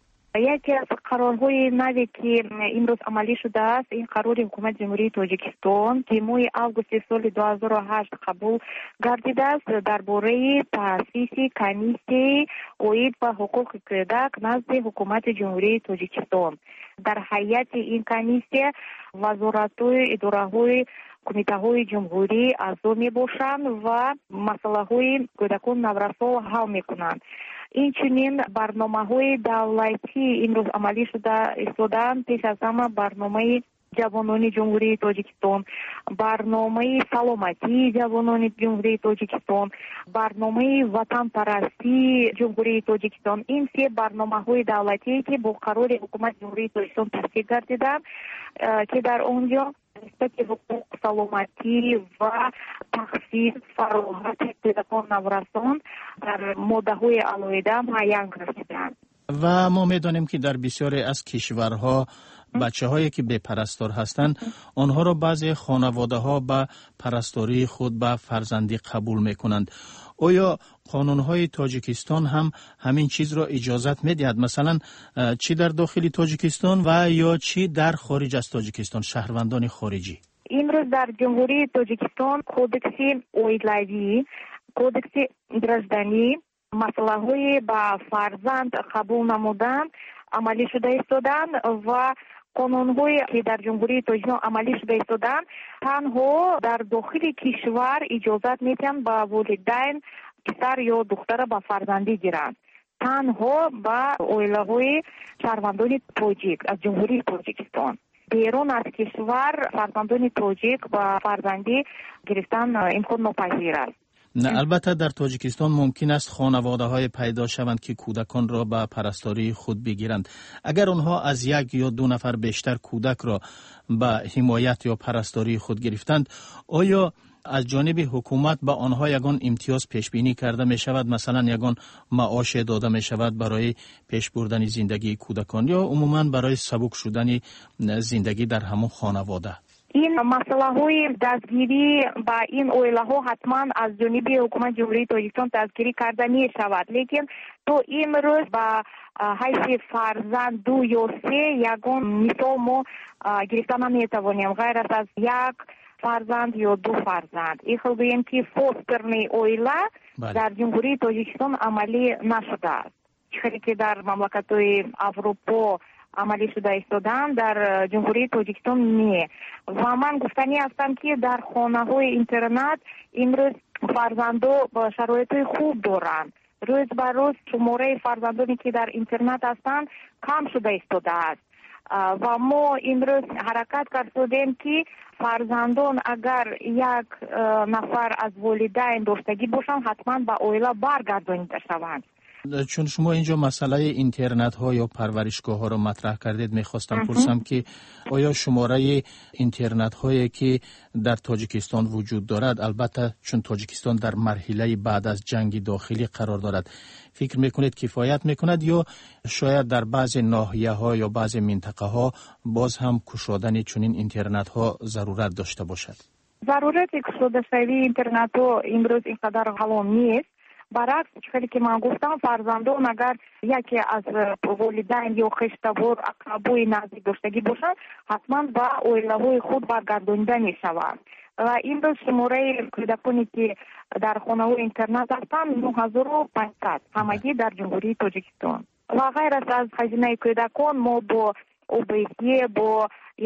یکی از قرارهای نوی که امروز عملی شده است این قرار حکومت جمهوری تاجیکستان که ماه آگوست سال 2008 قبول گردیده است درباره تأسیس کمیسیه اوید و حقوق کودک نزد حکومت جمهوری تاجیکستان. در هیئت این کمیسیه وزارت‌های، اداره‌های، کمیته‌های جمهوری اعضا میباشند و مسائل کودکان نورسا حل میکنند. اینچنین برنامه‌های دولتی امروز عملی شده استادند. پیش از همه برنامه جوانان جمهوری تاجیکستان، برنامه سلامتی جوانان جمهوری تاجیکستان، برنامه وطن پرستی جمهوری تاجیکستان. این سه برنامه‌های دولتی که با قرار حکومت جمهوری تاجیکستان تصویب گردیدند که در آنجا نسبت حقوق سلامتی و تخفیف فراغت کودکان نورسان در ماده‌های علیحده معین گردیدند. و ما می‌دانیم که در بسیاری از کشورها بچه‌هایی که به پرستار هستند آنها را بعضی خانواده‌ها به پرستاری خود به فرزندی قبول می‌کنند. آیا قانون‌های تاجیکستان هم همین چیز را اجازت می‌دهد؟ مثلا چی در داخل تاجیکستان و یا چی در خارج از تاجیکستان شهروندان خارجی؟ امروز در جمهوری تاجیکستان کودکس اویدلوی، کودکس گраждани مسئله‌های با فرزند قبول نمودن عملی شده ایستادن و قانون‌هایی که در جمهوری تاجیکستان عملی شده ایستادن تنها در داخل کشور اجازت میتن با والدین پسر یا دختر با فرزندی گیرند، تنها با اویله‌های شهروندان تاجیک از جمهوری تاجیکستان. بیرون از کشور فرزندان تاجیک با فرزندی گرفتن امکان ناپذیر است. نه، البته در تاجیکستان ممکن است خانواده‌های پیدا شوند که کودکان را به پرستاری خود بگیرند. اگر آنها از یک یا دو نفر بیشتر کودک را به حمایت یا پرستاری خود گرفتند، آیا از جانب حکومت به آنها یگان امتیاز پیش بینی کرده می شود؟ مثلا یگان معاش داده می شود برای پیش بردن زندگی کودکان یا عموما برای سبک شدن زندگی در همون خانواده؟ این مسئله های دستگیری با این اویله ها حتما از جانب حکومت جمهوری تاجیکستان دستگیری کرده می شود، لیکن تو امروز با حیث فرزند دو یا سه یگان مثال ما گرفتن نمی توانیم غیر از یک فرزند یا دو فرزند. این خیلی بگیم که فوسترنی اویله در جمهوری تاجیکستان عملی نشده است. چیزی که در مملکت‌های اروپا عملی شده ایستادن در جمهوری تاجیکستان نیه. و من گفتنی هستم که در خانه‌های اینترنت امروز فرزندان با شرایط خوب دارند. روز به روز شماره فرزندانی که در اینترنت هستند کم شده ایستاده است. و ما امروز حرکت کردیم که فرزندان اگر یک نفر از والدین داشتگی باشند حتما به اویلا برگردانیده شوند. چون شما اینجا مسئله اینترنت ها یا پرورشگاه ها رو مطرح کردید، میخواستم پرسم که آیا شماره اینترنت هایی که در تاجیکستان وجود دارد، البته چون تاجیکستان در مرحله بعد از جنگ داخلی قرار دارد، فکر میکنید کفایت میکند یا شاید در بعض ناحیه ها یا بعض منطقه ها باز هم کشادن چنین اینترنت ها ضرورت داشته باشد؟ ضرورت کشاده شوی اینترنت ها امروز اینقدر حلال نیست. برعکس چیزی که من گفتم فرزندان اگر یکی از والدین یا خشتبار اقربای نزدیک داشتگی باشند حتما با اویله‌های خود برگردانیده میشوند. و این روز شماره کودکانی که در خانه‌های اینترنت هستند 9500 همگی در جمهوری تاجیکستان. و غیر از خزینه کودکان ما با اوبیسی، با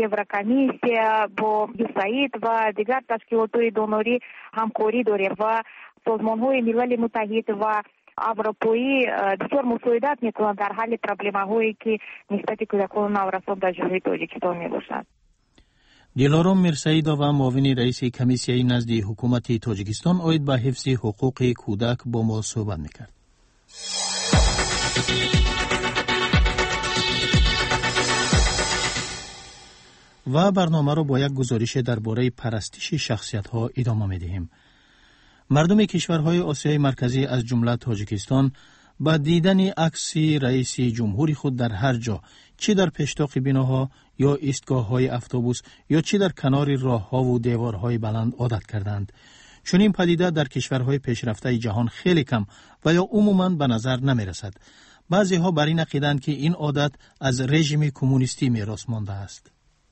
یوروکمیسیه، با یوساید و دیگر تشکیلات‌های دونوری همکاری داریم و سازمان‌های ملل متحد و اروپایی بسیار مساعدت می‌کنند در حل پروبلم‌هایی که نسبت کودکان نورسان در جمهوری تاجیکستان می‌باشد. دلارام میرسعیدا و معاون رئیس کمیسیه نزد حکومت تاجیکستان اوید به حفظ حقوق کودک با ما صحبت می‌کرد. و برنامه را با یک گزارش درباره پرستش شخصیت‌ها ادامه می‌دهیم. مردم کشورهای آسیای مرکزی از جمله تاجیکستان با دیدن عکس رئیس جمهوری خود در هر جا، چه در پشتاق بناها یا ایستگاه‌های اتوبوس یا چه در کنار راه‌ها و دیوارهای بلند عادت کردند. چون این پدیده در کشورهای پیشرفته جهان خیلی کم و یا عموماً به نظر نمی‌رسد. بعضی‌ها بر این عقیده‌اند که این عادت از رژیم کمونیستی میراث مانده است.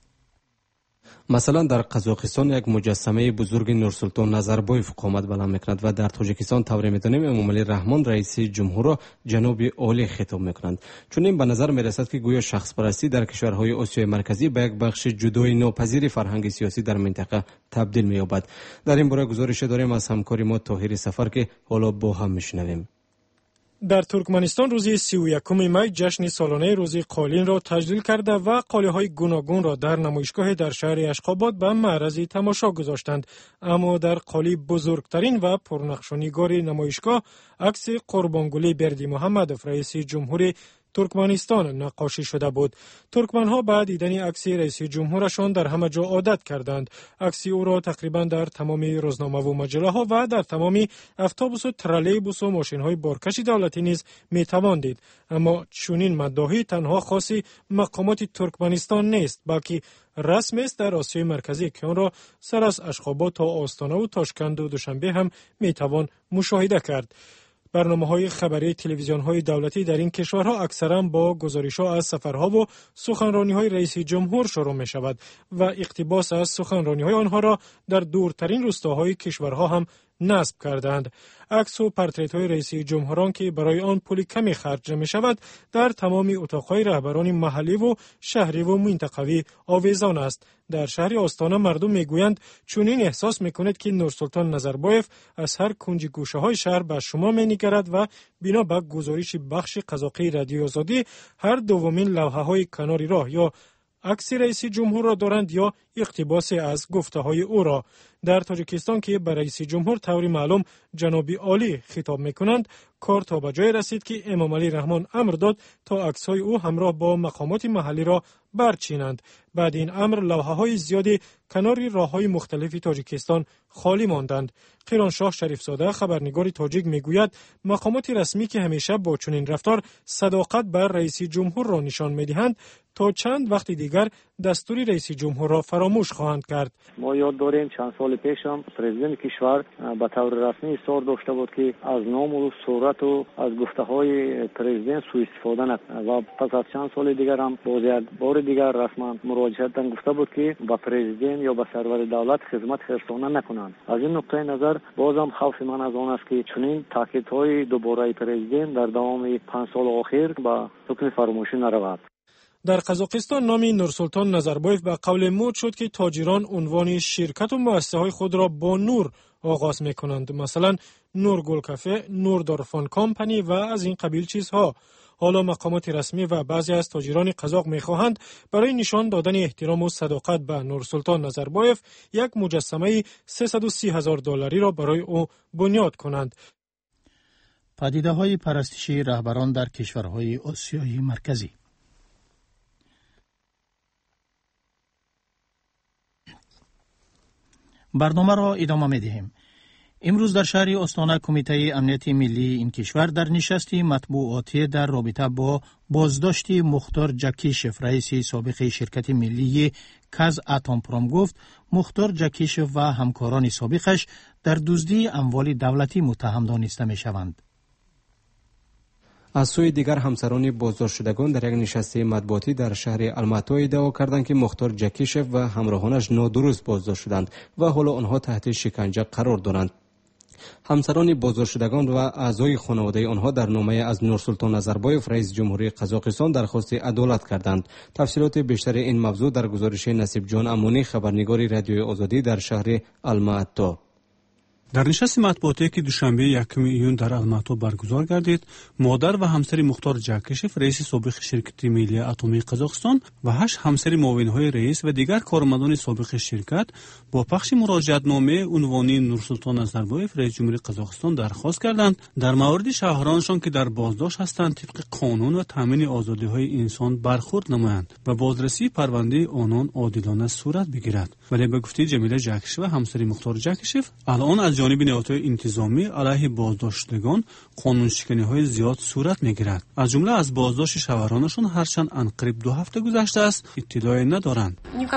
مثلا در قزاقستان یک مجسمه بزرگ نورسلطان نظربایف قامت بلند میکند و در تاجیکستان طوری میدانیم امامعلی رحمان رئیس جمهور را جناب عالی خطاب میکنند. چون این به نظر میرسد که گویا شخص پرستی در کشورهای آسیای مرکزی به یک بخش جدای ناپذیر فرهنگ سیاسی در منطقه تبدیل مییابد. در این باره گزارش داریم از همکار ما طاهر سفر که حالا با هم میشنویم. در ترکمنستان روز 31 می جشن سالانه روز قالین را تجلیل کرده و قالی‌های گوناگون را در نمایشگاه در شهر اشخاباد به معرض تماشا گذاشتند. اما در قالی بزرگترین و پرنقش و نمایشگاه عکس قربانگلی بردی محمدوف رئیس جمهوری ترکمنستان نقاشی شده بود. ترکمنها بعد دیدن عکس رئیس جمهورشان در همه جا عادت کردند. عکس او را تقریبا در تمام روزنامه و مجله ها و در تمام اتوبوس و ترالیبوس و ماشین های بارکش دولتی نیز می توان دید. اما چنین مداحی تنها خاص مقامات ترکمنستان نیست، بلکه رسم است در آسیای مرکزی که آن را سر از اشخاباد تا آستانه و تاشکند و دوشنبه هم می توان مشاهده کرد. برنامه‌های خبری تلویزیون‌های دولتی در این کشورها اکثراً با گزارش‌ها از سفرها و سخنرانی‌های رئیس جمهور شروع می‌شود و اقتباس از سخنرانی‌های آنها را در دورترین روستاهای کشورها هم نصب کردند. عکس و پورتره‌های رئیس جمهوران که برای آن پول کمی خرج می‌شود در تمام اتاق‌های رهبران محلی و شهری و منطقوی آویزان است. در شهر آستانه مردم میگویند چنین احساس می‌کند که نورسلطان نظربایف از هر کنج گوشه‌های شهر به شما می‌نگرد و بنا به گزارش بخش قزاقی رادیو آزادی هر دومین لوحه‌های کنار راه یا عکس رئیس جمهور را دارند یا اقتباس از گفته‌های او را. در تاجیکستان که به رئیس جمهور طوری معلوم جناب عالی خطاب می‌کنند، کار تا به جای رسید که امامعلی رحمان امر داد تا عکس‌های او همراه با مقامات محلی را برچینند. بعد این امر لوحه‌های زیادی کنار راه‌های مختلف تاجیکستان خالی ماندند. قیرانشاه شریفزاده خبرنگار تاجیک میگوید مقامات رسمی که همیشه با چنین رفتار صداقت بر رئیس جمهور را نشان می‌دهند تا چند وقت دیگر دستور رئیس جمهور را فراموش خواهند کرد. ما یاد داریم چند سال پیش هم پرزیدنت کشور به طور رسمی اصرار داشته بود که از نام و صورت و از گفته‌های پرزیدنت سوء استفاده نکند و پس از چند سال دیگر هم باز یک بار دیگر رسما مراجعت گفته بود که با پرزیدنت یا با سرور دولت خدمت خرسانه نکنند. از این نقطه نظر بازم خوف من از آن است که چنین تاکیدهای دوباره پرزیدنت در دوام 5 سال اخیر با حکم فراموشی نرود. در قزاقستان نام نورسلطان نظربایف به قول مود شد که تاجران عنوان شرکت و مؤسسه‌های خود را با نور آغاز می‌کنند، مثلا نور گل کافه، نور دارفان کمپانی و از این قبیل چیزها. حالا مقامات رسمی و بعضی از تاجران قزاق می‌خواهند برای نشان دادن احترام و صداقت به نورسلطان نظربایف یک مجسمه $330,000 را برای او بنیاد کنند. پدیده‌های پرستشی رهبران در کشورهای آسیای مرکزی. برنامه را ادامه می‌دهیم. امروز در شهر آستانه کمیته امنیت ملی این کشور در نشستی مطبوعاتی در رابطه با بازداشت مختار جکیشف رئیس سابق شرکت ملی کاز اتمپروم گفت مختار جکیشف و همکاران سابقش در دزدی اموال دولتی متهم دانسته می‌شوند. از سوی دیگر همسران بازداشت شدگان در یک نشست مطبوعاتی در شهر الماتا ادعا کردند که مختار جکیشف و همراهانش نادرست بازداشت شدند و حالا آنها تحت شکنجه قرار دارند. همسران بازداشت شدگان و اعضای خانواده آنها در نامه از نورسلطان نظربایف رئیس جمهوری قزاقستان درخواست عدالت کردند. تفصیلات بیشتر این موضوع در گزارش نصیب جان امانی خبرنگار رادیوی آزادی در شهر الماتا. در نشست مطبوعاتی که دوشنبه 1 ایون در الماتا برگزار گردید، مادر و همسر مختار جکیشف رئیس سابق شرکت ملی اتمی قزاقستان و 8 همسر معاونهای رئیس و دیگر کارمندان سابق شرکت با پخش مراجعتنامه عنوانی نورسلطان نظربایف رئیس جمهوری قزاقستان درخواست کردند در مورد شهرانشان که در بازداشت هستند طبق قانون و تامین آزادی‌های انسان برخورد نمایند و بازرسی پرونده آنان عادلانه صورت بگیرد. ولی به گفته جمیله جکیشف و همسر مختار جکیشف الان از جانب نهادهای انتظامی علیه بازداشتگان قانونشکنی‌های زیاد صورت می‌گیرد. از جمله از بازداشت شوهرانشان هرچند انقریب 2 هفته گذشته است اطلاعی ندارند.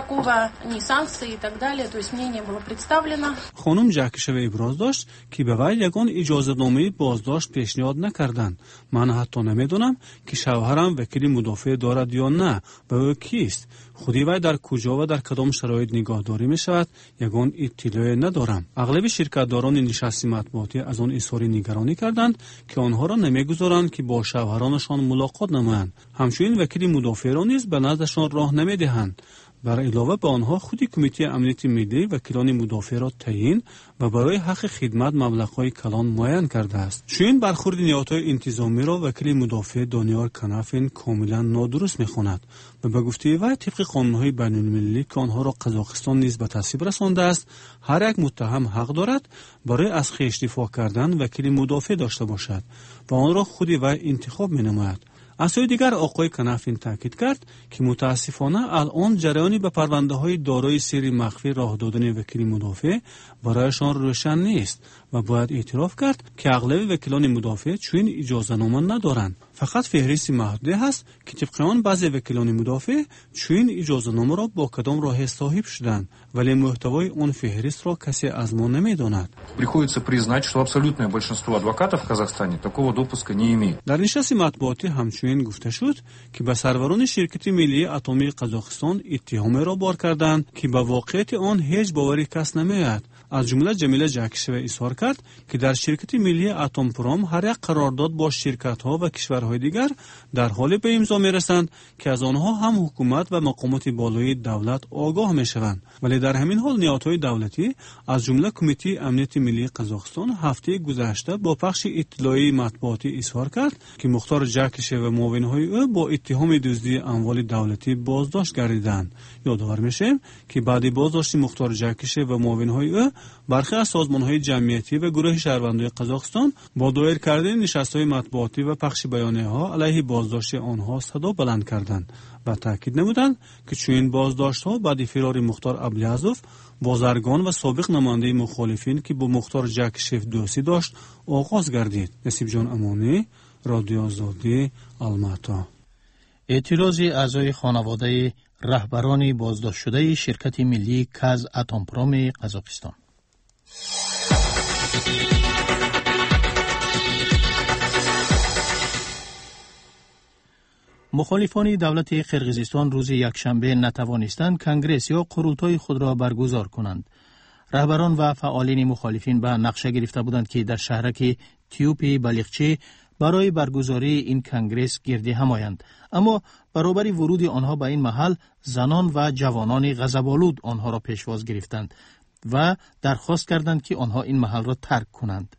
خانم جاکشوا ابراز داشت که به وی یگان اجازه‌نامه بازداشت پیشنهاد نکردند. من حتی نمیدونم که شوهرم وکیل مدافع دارد یا نه و او کیست. خودی وی در کجا و در کدام شرایط نگهداری می شود یگان اطلاعی ندارم. اغلب شرکتداران نشست مطبوعاتی از آن اظهار نگرانی کردند که آنها را نمیگذارند که با شوهرانشان ملاقات نمایند. همچنین وکیل مدافع را نیز به نزدشان راه نمیدهند. بر علاوه به آنها خودی کمیته امنیت ملی وکیلان مدافع را تعیین و برای حق خدمت مبلغ‌های کلان معین کرده است. چون برخورد نهادهای انتظامی را وکیل مدافع دانیال کنافین کاملا نادرست می‌خواند و به گفته وی طبق قانون‌های بین‌المللی که آنها را قزاقستان نیز به تصویب رسانده است، هر یک متهم حق دارد برای از خویش دفاع کردن وکیل مدافع داشته باشد و آن را خود وی انتخاب می‌نماید. از سوی دیگر آقای کنافین تاکید کرد که متاسفانه الان جریانی به پرونده‌های دارای سری مخفی راه دادن وکیل مدافع برایشان روشن نیست و باید اعتراف کرد که اغلب وکیلان مدافع چون اجازه‌نامه ندارند. فقط فهرست محدود است که طبق آن بعضی وکیلان مدافع چون اجازه‌نامه را با کدام راه صاحب شدند ولی محتوای آن فهرست را کسی از ما نمی‌داند. Приходится признать, что абсолютное большинство адвокатов в Казахстане такого допуска не имеют. در نشست مطبوعاتی همچنین گفته شد که به سروران شرکت ملی اتمی قزاقستان اتهام را بار کردند که به واقعیت آن هیچ باوری کس نمی‌آید. از جمله جمیله جاکشوا اظهار کرد که در شرکت ملی اتم پروم هر یک قرارداد با شرکت‌ها و کشورهای دیگر در حال به امضا می‌رسند که از آنها هم حکومت و مقامات بالای دولت آگاه می‌شوند. ولی در همین حال نهادهای دولتی از جمله کمیته امنیت ملی قزاقستان هفته گذشته با پخش اطلاعیه مطبوعاتی اظهار کرد که مختار جاکشوا و معاونهای او با اتهام دزدی اموال دولتی بازداشت گردیدند. یادآور می‌شیم که بعد بازداشت مختار جاکشوا و معاونهای او برخی از سازمان‌های جمعیتی و گروه شهروندان قزاقستان با دایر کردن نشست‌های مطبوعاتی و پخش بیانیه‌ها علیه بازداشت آنها صدا بلند کردند و تاکید نمودند که چون بازداشت‌ها بعد فرار مختار ابلیازوف بازرگان و سابق نماینده مخالفین که با مختار جاکشوا دوستی داشت آغاز گردید. نصیب جان امانی، رادیو آزادی، آلماتا. اعتراضی اعضای خانواده رهبران بازداشت شده شرکت ملی کاز اتمپروم قزاقستان. مخالفان دولت قرقیزستان روز یکشنبه نتوانستند کنگرس یا قرولتای خود را برگزار کنند. رهبران و فعالین مخالفین به نقشه گرفته بودند که در شهرک تیوپی بالیقچی برای برگزاری این کنگرس گردی هم آیند، اما برابر ورود آنها به این محل زنان و جوانان غضب‌آلود آنها را پیشواز گرفتند و درخواست کردند که آنها این محل را ترک کنند.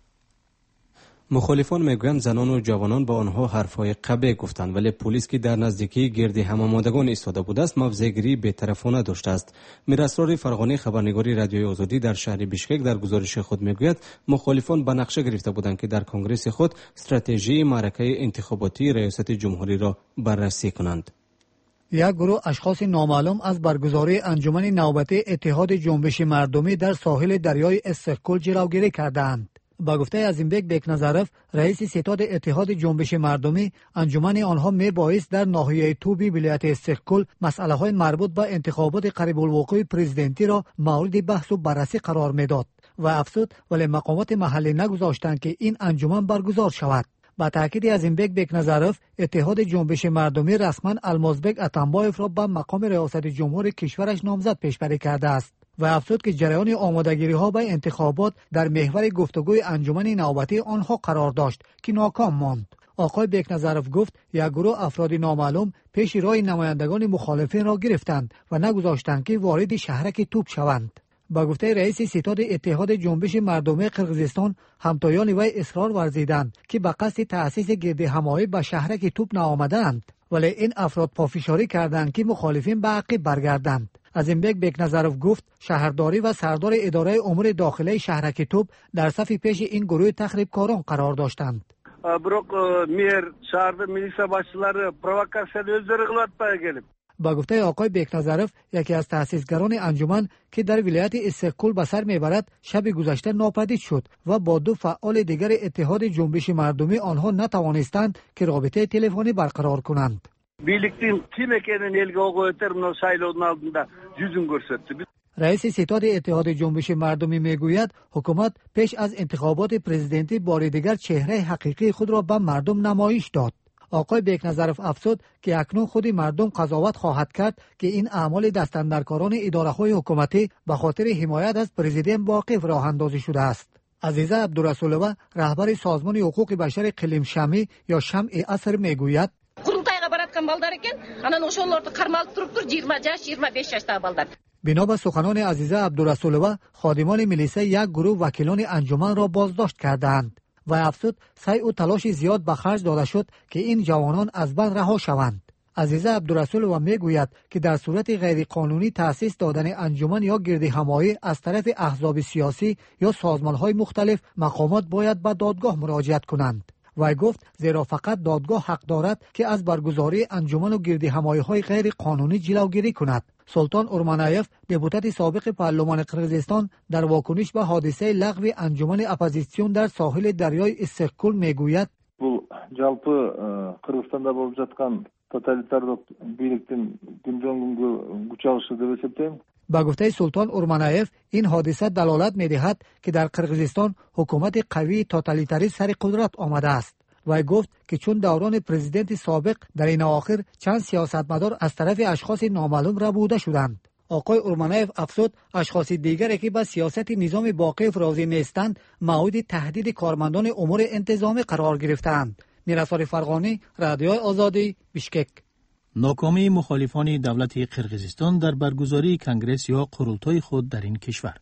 مخالفان میگویند زنان و جوانان با آنها حرفهای قبیح گفتند، ولی پلیس که در نزدیکی گرد هم‌آمادگان ایستاده بود است موضع‌گیری بی‌طرفانه داشته است. میراسرار فرغانی خبرنگاری رادیوی آزادی در شهر بیشکک در گزارش خود میگوید مخالفان به نقشه گرفته بودند که در کنگره خود استراتژی معرکه انتخاباتی ریاست جمهوری را بررسی کنند. یک گروه اشخاص نامعلوم از برگزاری انجمن نوبتی اتحاد جنبش مردمی در ساحل دریای استقلال جلوگیری کردند. با گفته عظیمبک بکنظرف رئیس ستاد اتحاد جنبش مردمی، انجمن آنها میبایست در ناحیه توبی ولایت استقلال مسئله های مربوط به انتخابات قریب الوقوع پرزیدنتی را مورد بحث و بررسی قرار میداد و افزود ولی مقامات محلی نگذاشتند که این انجمن برگزار شود. با تاکید عظیمبک بکنظرف اتحاد جنبش مردمی رسما المازبک اتنبایف را به مقام ریاست جمهور کشورش نامزد پیشبری کرده است و افزود که جریان آمادگیری ها به انتخابات در محور گفتگوی انجمن نوبتی آنها قرار داشت که ناکام ماند. آقای بکنظرف گفت یک گروه افراد نامعلوم پیش راه نمایندگان مخالفین را گرفتند و نگذاشتند که وارد شهرک توپ شوند. با گفته رئیس ستاد اتحاد جنبش مردمی قرقیزستان، همتایان وی اصرار ورزیدند که به قصد تأسیس گرد همایی به شهرک توپ نآمدند، ولی این افراد پافشاری کردند که مخالفین به عقب برگردند. عظیمبک بکنظرف گفت شهرداری و سردار اداره امور داخلی شهرک توپ در صف پیش این گروه تخریبکاران قرار داشتند. Biroq mer shaharda militsiya boshchilari provokatsiyani o'zlari qilyapti kelib. با گفته آقای بیکنظرف، یکی از تأسیسگران انجمن که در ولایت استقلال به سر میبرد، شب گذشته ناپدید شد و با دو فعال دیگر اتحاد جنبش مردمی آنها نتوانستند که رابطه تلفنی برقرار کنند. Birlikte kim ekenin elge oğu öterim sayılığının altında yüzün gösterdi. رئیس ستاد اتحاد جنبش مردمی میگوید حکومت پیش از انتخابات پرزیدنتی بار دیگر چهره حقیقی خود را به مردم نمایش داد. آقای بیکنظرف افزود که اکنون خود مردم قضاوت خواهد کرد که این اعمال دستاندرکاران اداره‌های حکومتی به خاطر حمایت از پرزیدنت واقف راه اندازی شده است. عزیزه عبدالرسولова رهبر سازمان حقوق بشر قلیم شمی یا شمع عصر میگوید بنا به سخنان عزیزه عبدالرسولова خادمان میلیسه یک گروه وکیلان انجمن را بازداشت کردند و افزود سعی و تلاش زیاد به خرج داده شد که این جوانان از بند رها شوند. عزیزه عبدالرسولова میگوید که در صورت غیرقانونی تأسیس دادن انجمن یا گردهمایی از طرف احزاب سیاسی یا سازمان‌های مختلف، مقامات باید به دادگاه مراجعت کنند. وی گفت زیرا فقط دادگاه حق دارد که از برگزاری انجمن و گردهمایی‌های غیر قانونی جلوگیری کند. سلطان اورمانایف، دپوتات سابق پارلمان قرقیزستان، در واکنش به حادثه لغو انجمن اپوزیسیون در ساحل دریای استقلال میگوید bu jalpı Kırgızstanda bo'lib жатқан totalitarlik birlikten günden günge güç alışı deb esepteyim. با گفته سلطان اورمانایف این حادثه دلالت می‌دهد که در قرقیزستان حکومت قوی توتالیتری سر قدرت آمده است. و گفت که چون دوران پرزیدنت سابق در این اواخر چند سیاستمدار از طرف اشخاص نامعلوم ربوده شدند. آقای اورمانایف افزود اشخاص دیگری که به سیاست نظام واقف راضی نیستند موعد تهدید کارمندان امور انتظامی قرار گرفتند. میرسال فرغانی، رادیو آزادی، بیشکک. ناکامی مخالفان دولت قرقیزستان در برگزاری کنگرس یا قرولتای خود در این کشور.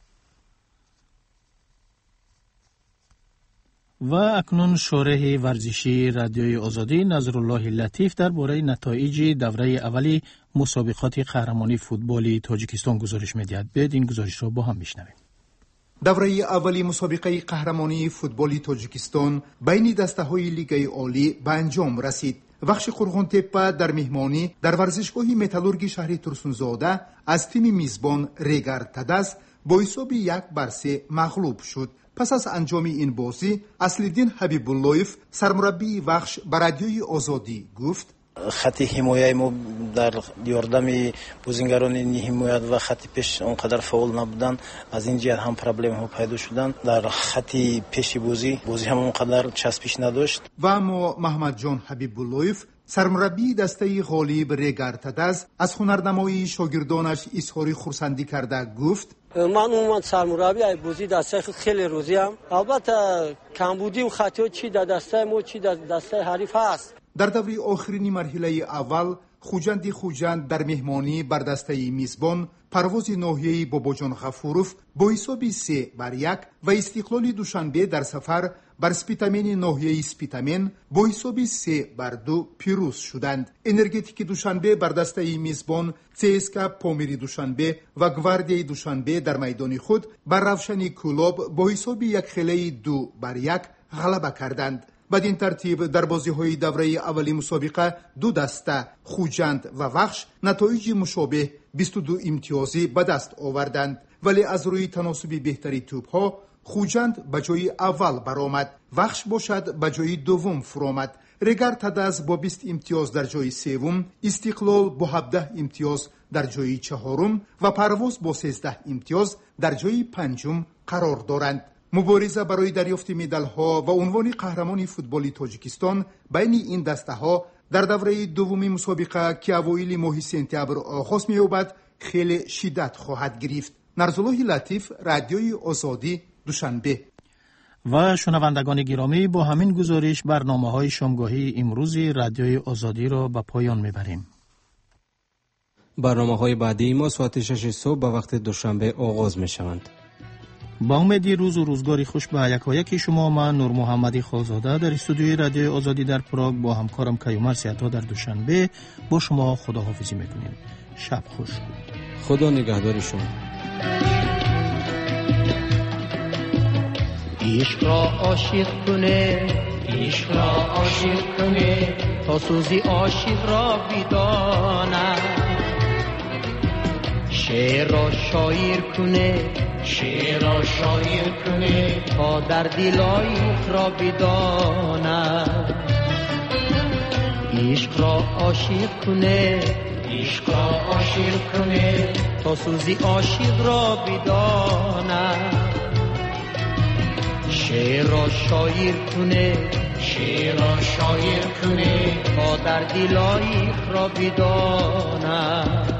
و اکنون شارح ورزشی رادیوی آزادی نظرالله لطیف درباره نتایج دوره اولی مسابقات قهرمانی فوتبال تاجیکستان گزارش می‌دهد. بعد این گزارش را با هم میشنویم. دوره اولی مسابقه قهرمانی فوتبال تاجیکستان بین دسته‌های لیگ عالی به انجام رسید. بخش قرغن‌تپه در مهمانی در ورزشگاه متالورگی شهر ترسونزاده از تیم میزبان ریگر تدز با حساب 1-3 مغلوب شد. پس از انجام این بازی اصل‌الدین حبیب اللهیف سرمربی بخش به رادیوی آزادی گفت خط حمایت ما در یاردم بازیگران حمایت و خط پیش اونقدر فعال نبودن، از این جهت هم پرابلم ها پیدا شدن. در خط پیش بازی هم اونقدر چسبش نداشت. و اما محمد جان حبیب اللهیف سرمربی دسته غالب ریگر تدز از هنرنمایی شاگردانش اظهار خرسندی کرده گفت من عموما سرمربی بازی دسته خیلی روزی هم، البته کمبودی و خطا چی در دسته ما چی در دسته حریف هست. در دوره آخرین مرحله اول خوجند در مهمانی بر دسته میزبان پرواز ناحیه‌ای باباجان غفوروف با حساب 3-1 و استقلال دوشنبه در سفر بر سپیتامین ناحیه‌ای سپیتامین با حساب 3-2 پیروز شدند. انرژتیک دوشنبه بر دسته میزبان CSKA پامیری دوشنبه و گواردیای دوشنبه در میدان خود بر روشنی کلوب با حساب 1-2 غلبه کردند. بدین ترتیب در بازی‌های دوره اولی مسابقه دو دسته خوجند و وخش نتایج مشابه 22 امتیازی به دست آوردند، ولی از روی تناسب بهتری توپ‌ها خوجند به جای اول برآمد، وخش باشد به جای دوم فرآمد. ریگر تدز با 20 امتیاز در جای سوم، استقلال با 17 امتیاز در جای چهارم و پرواز با 13 امتیاز در جای پنجم قرار دارند. مبارزه برای دریافت مدال‌ها و عنوان قهرمان فوتبال تاجیکستان بین این دسته‌ها در دوره دومی مسابقه که اوایل ماه سپتامبر آغاز می‌یابد خیلی شدت خواهد گرفت. نظرالله لطیف، رادیوی آزادی، دوشنبه. و شنوندگان گرامی، با همین گزارش برنامه‌های شامگاهی امروز رادیوی آزادی را به پایان می‌بریم. برنامه‌های بعدی ما ساعت 6 صبح به وقت دوشنبه آغاز می‌شوند. با امید روز و روزگاری خوش به یکایک شما، من نور محمدی خوزاده در استودیوی رادیوی آزادی در پراگ با همکارم کیومرث سیاتا در دوشنبه با شما خداحافظی می‌کنیم. شب خوش. خدا نگهدار شما. عشق را عاشق کنه، عشق را عاشق کنه تا سوزی عاشق را بدانه. شعر را شاعر کنه، شعر را شاعر کنه تا در دلای را بدانه. عشق را عاشق کنه، عشق را عاشق کنه تا سوزی عاشق را بدانه. شعر را شاعر کنه، شعر را شاعر کنه تا در دلای را بدانه.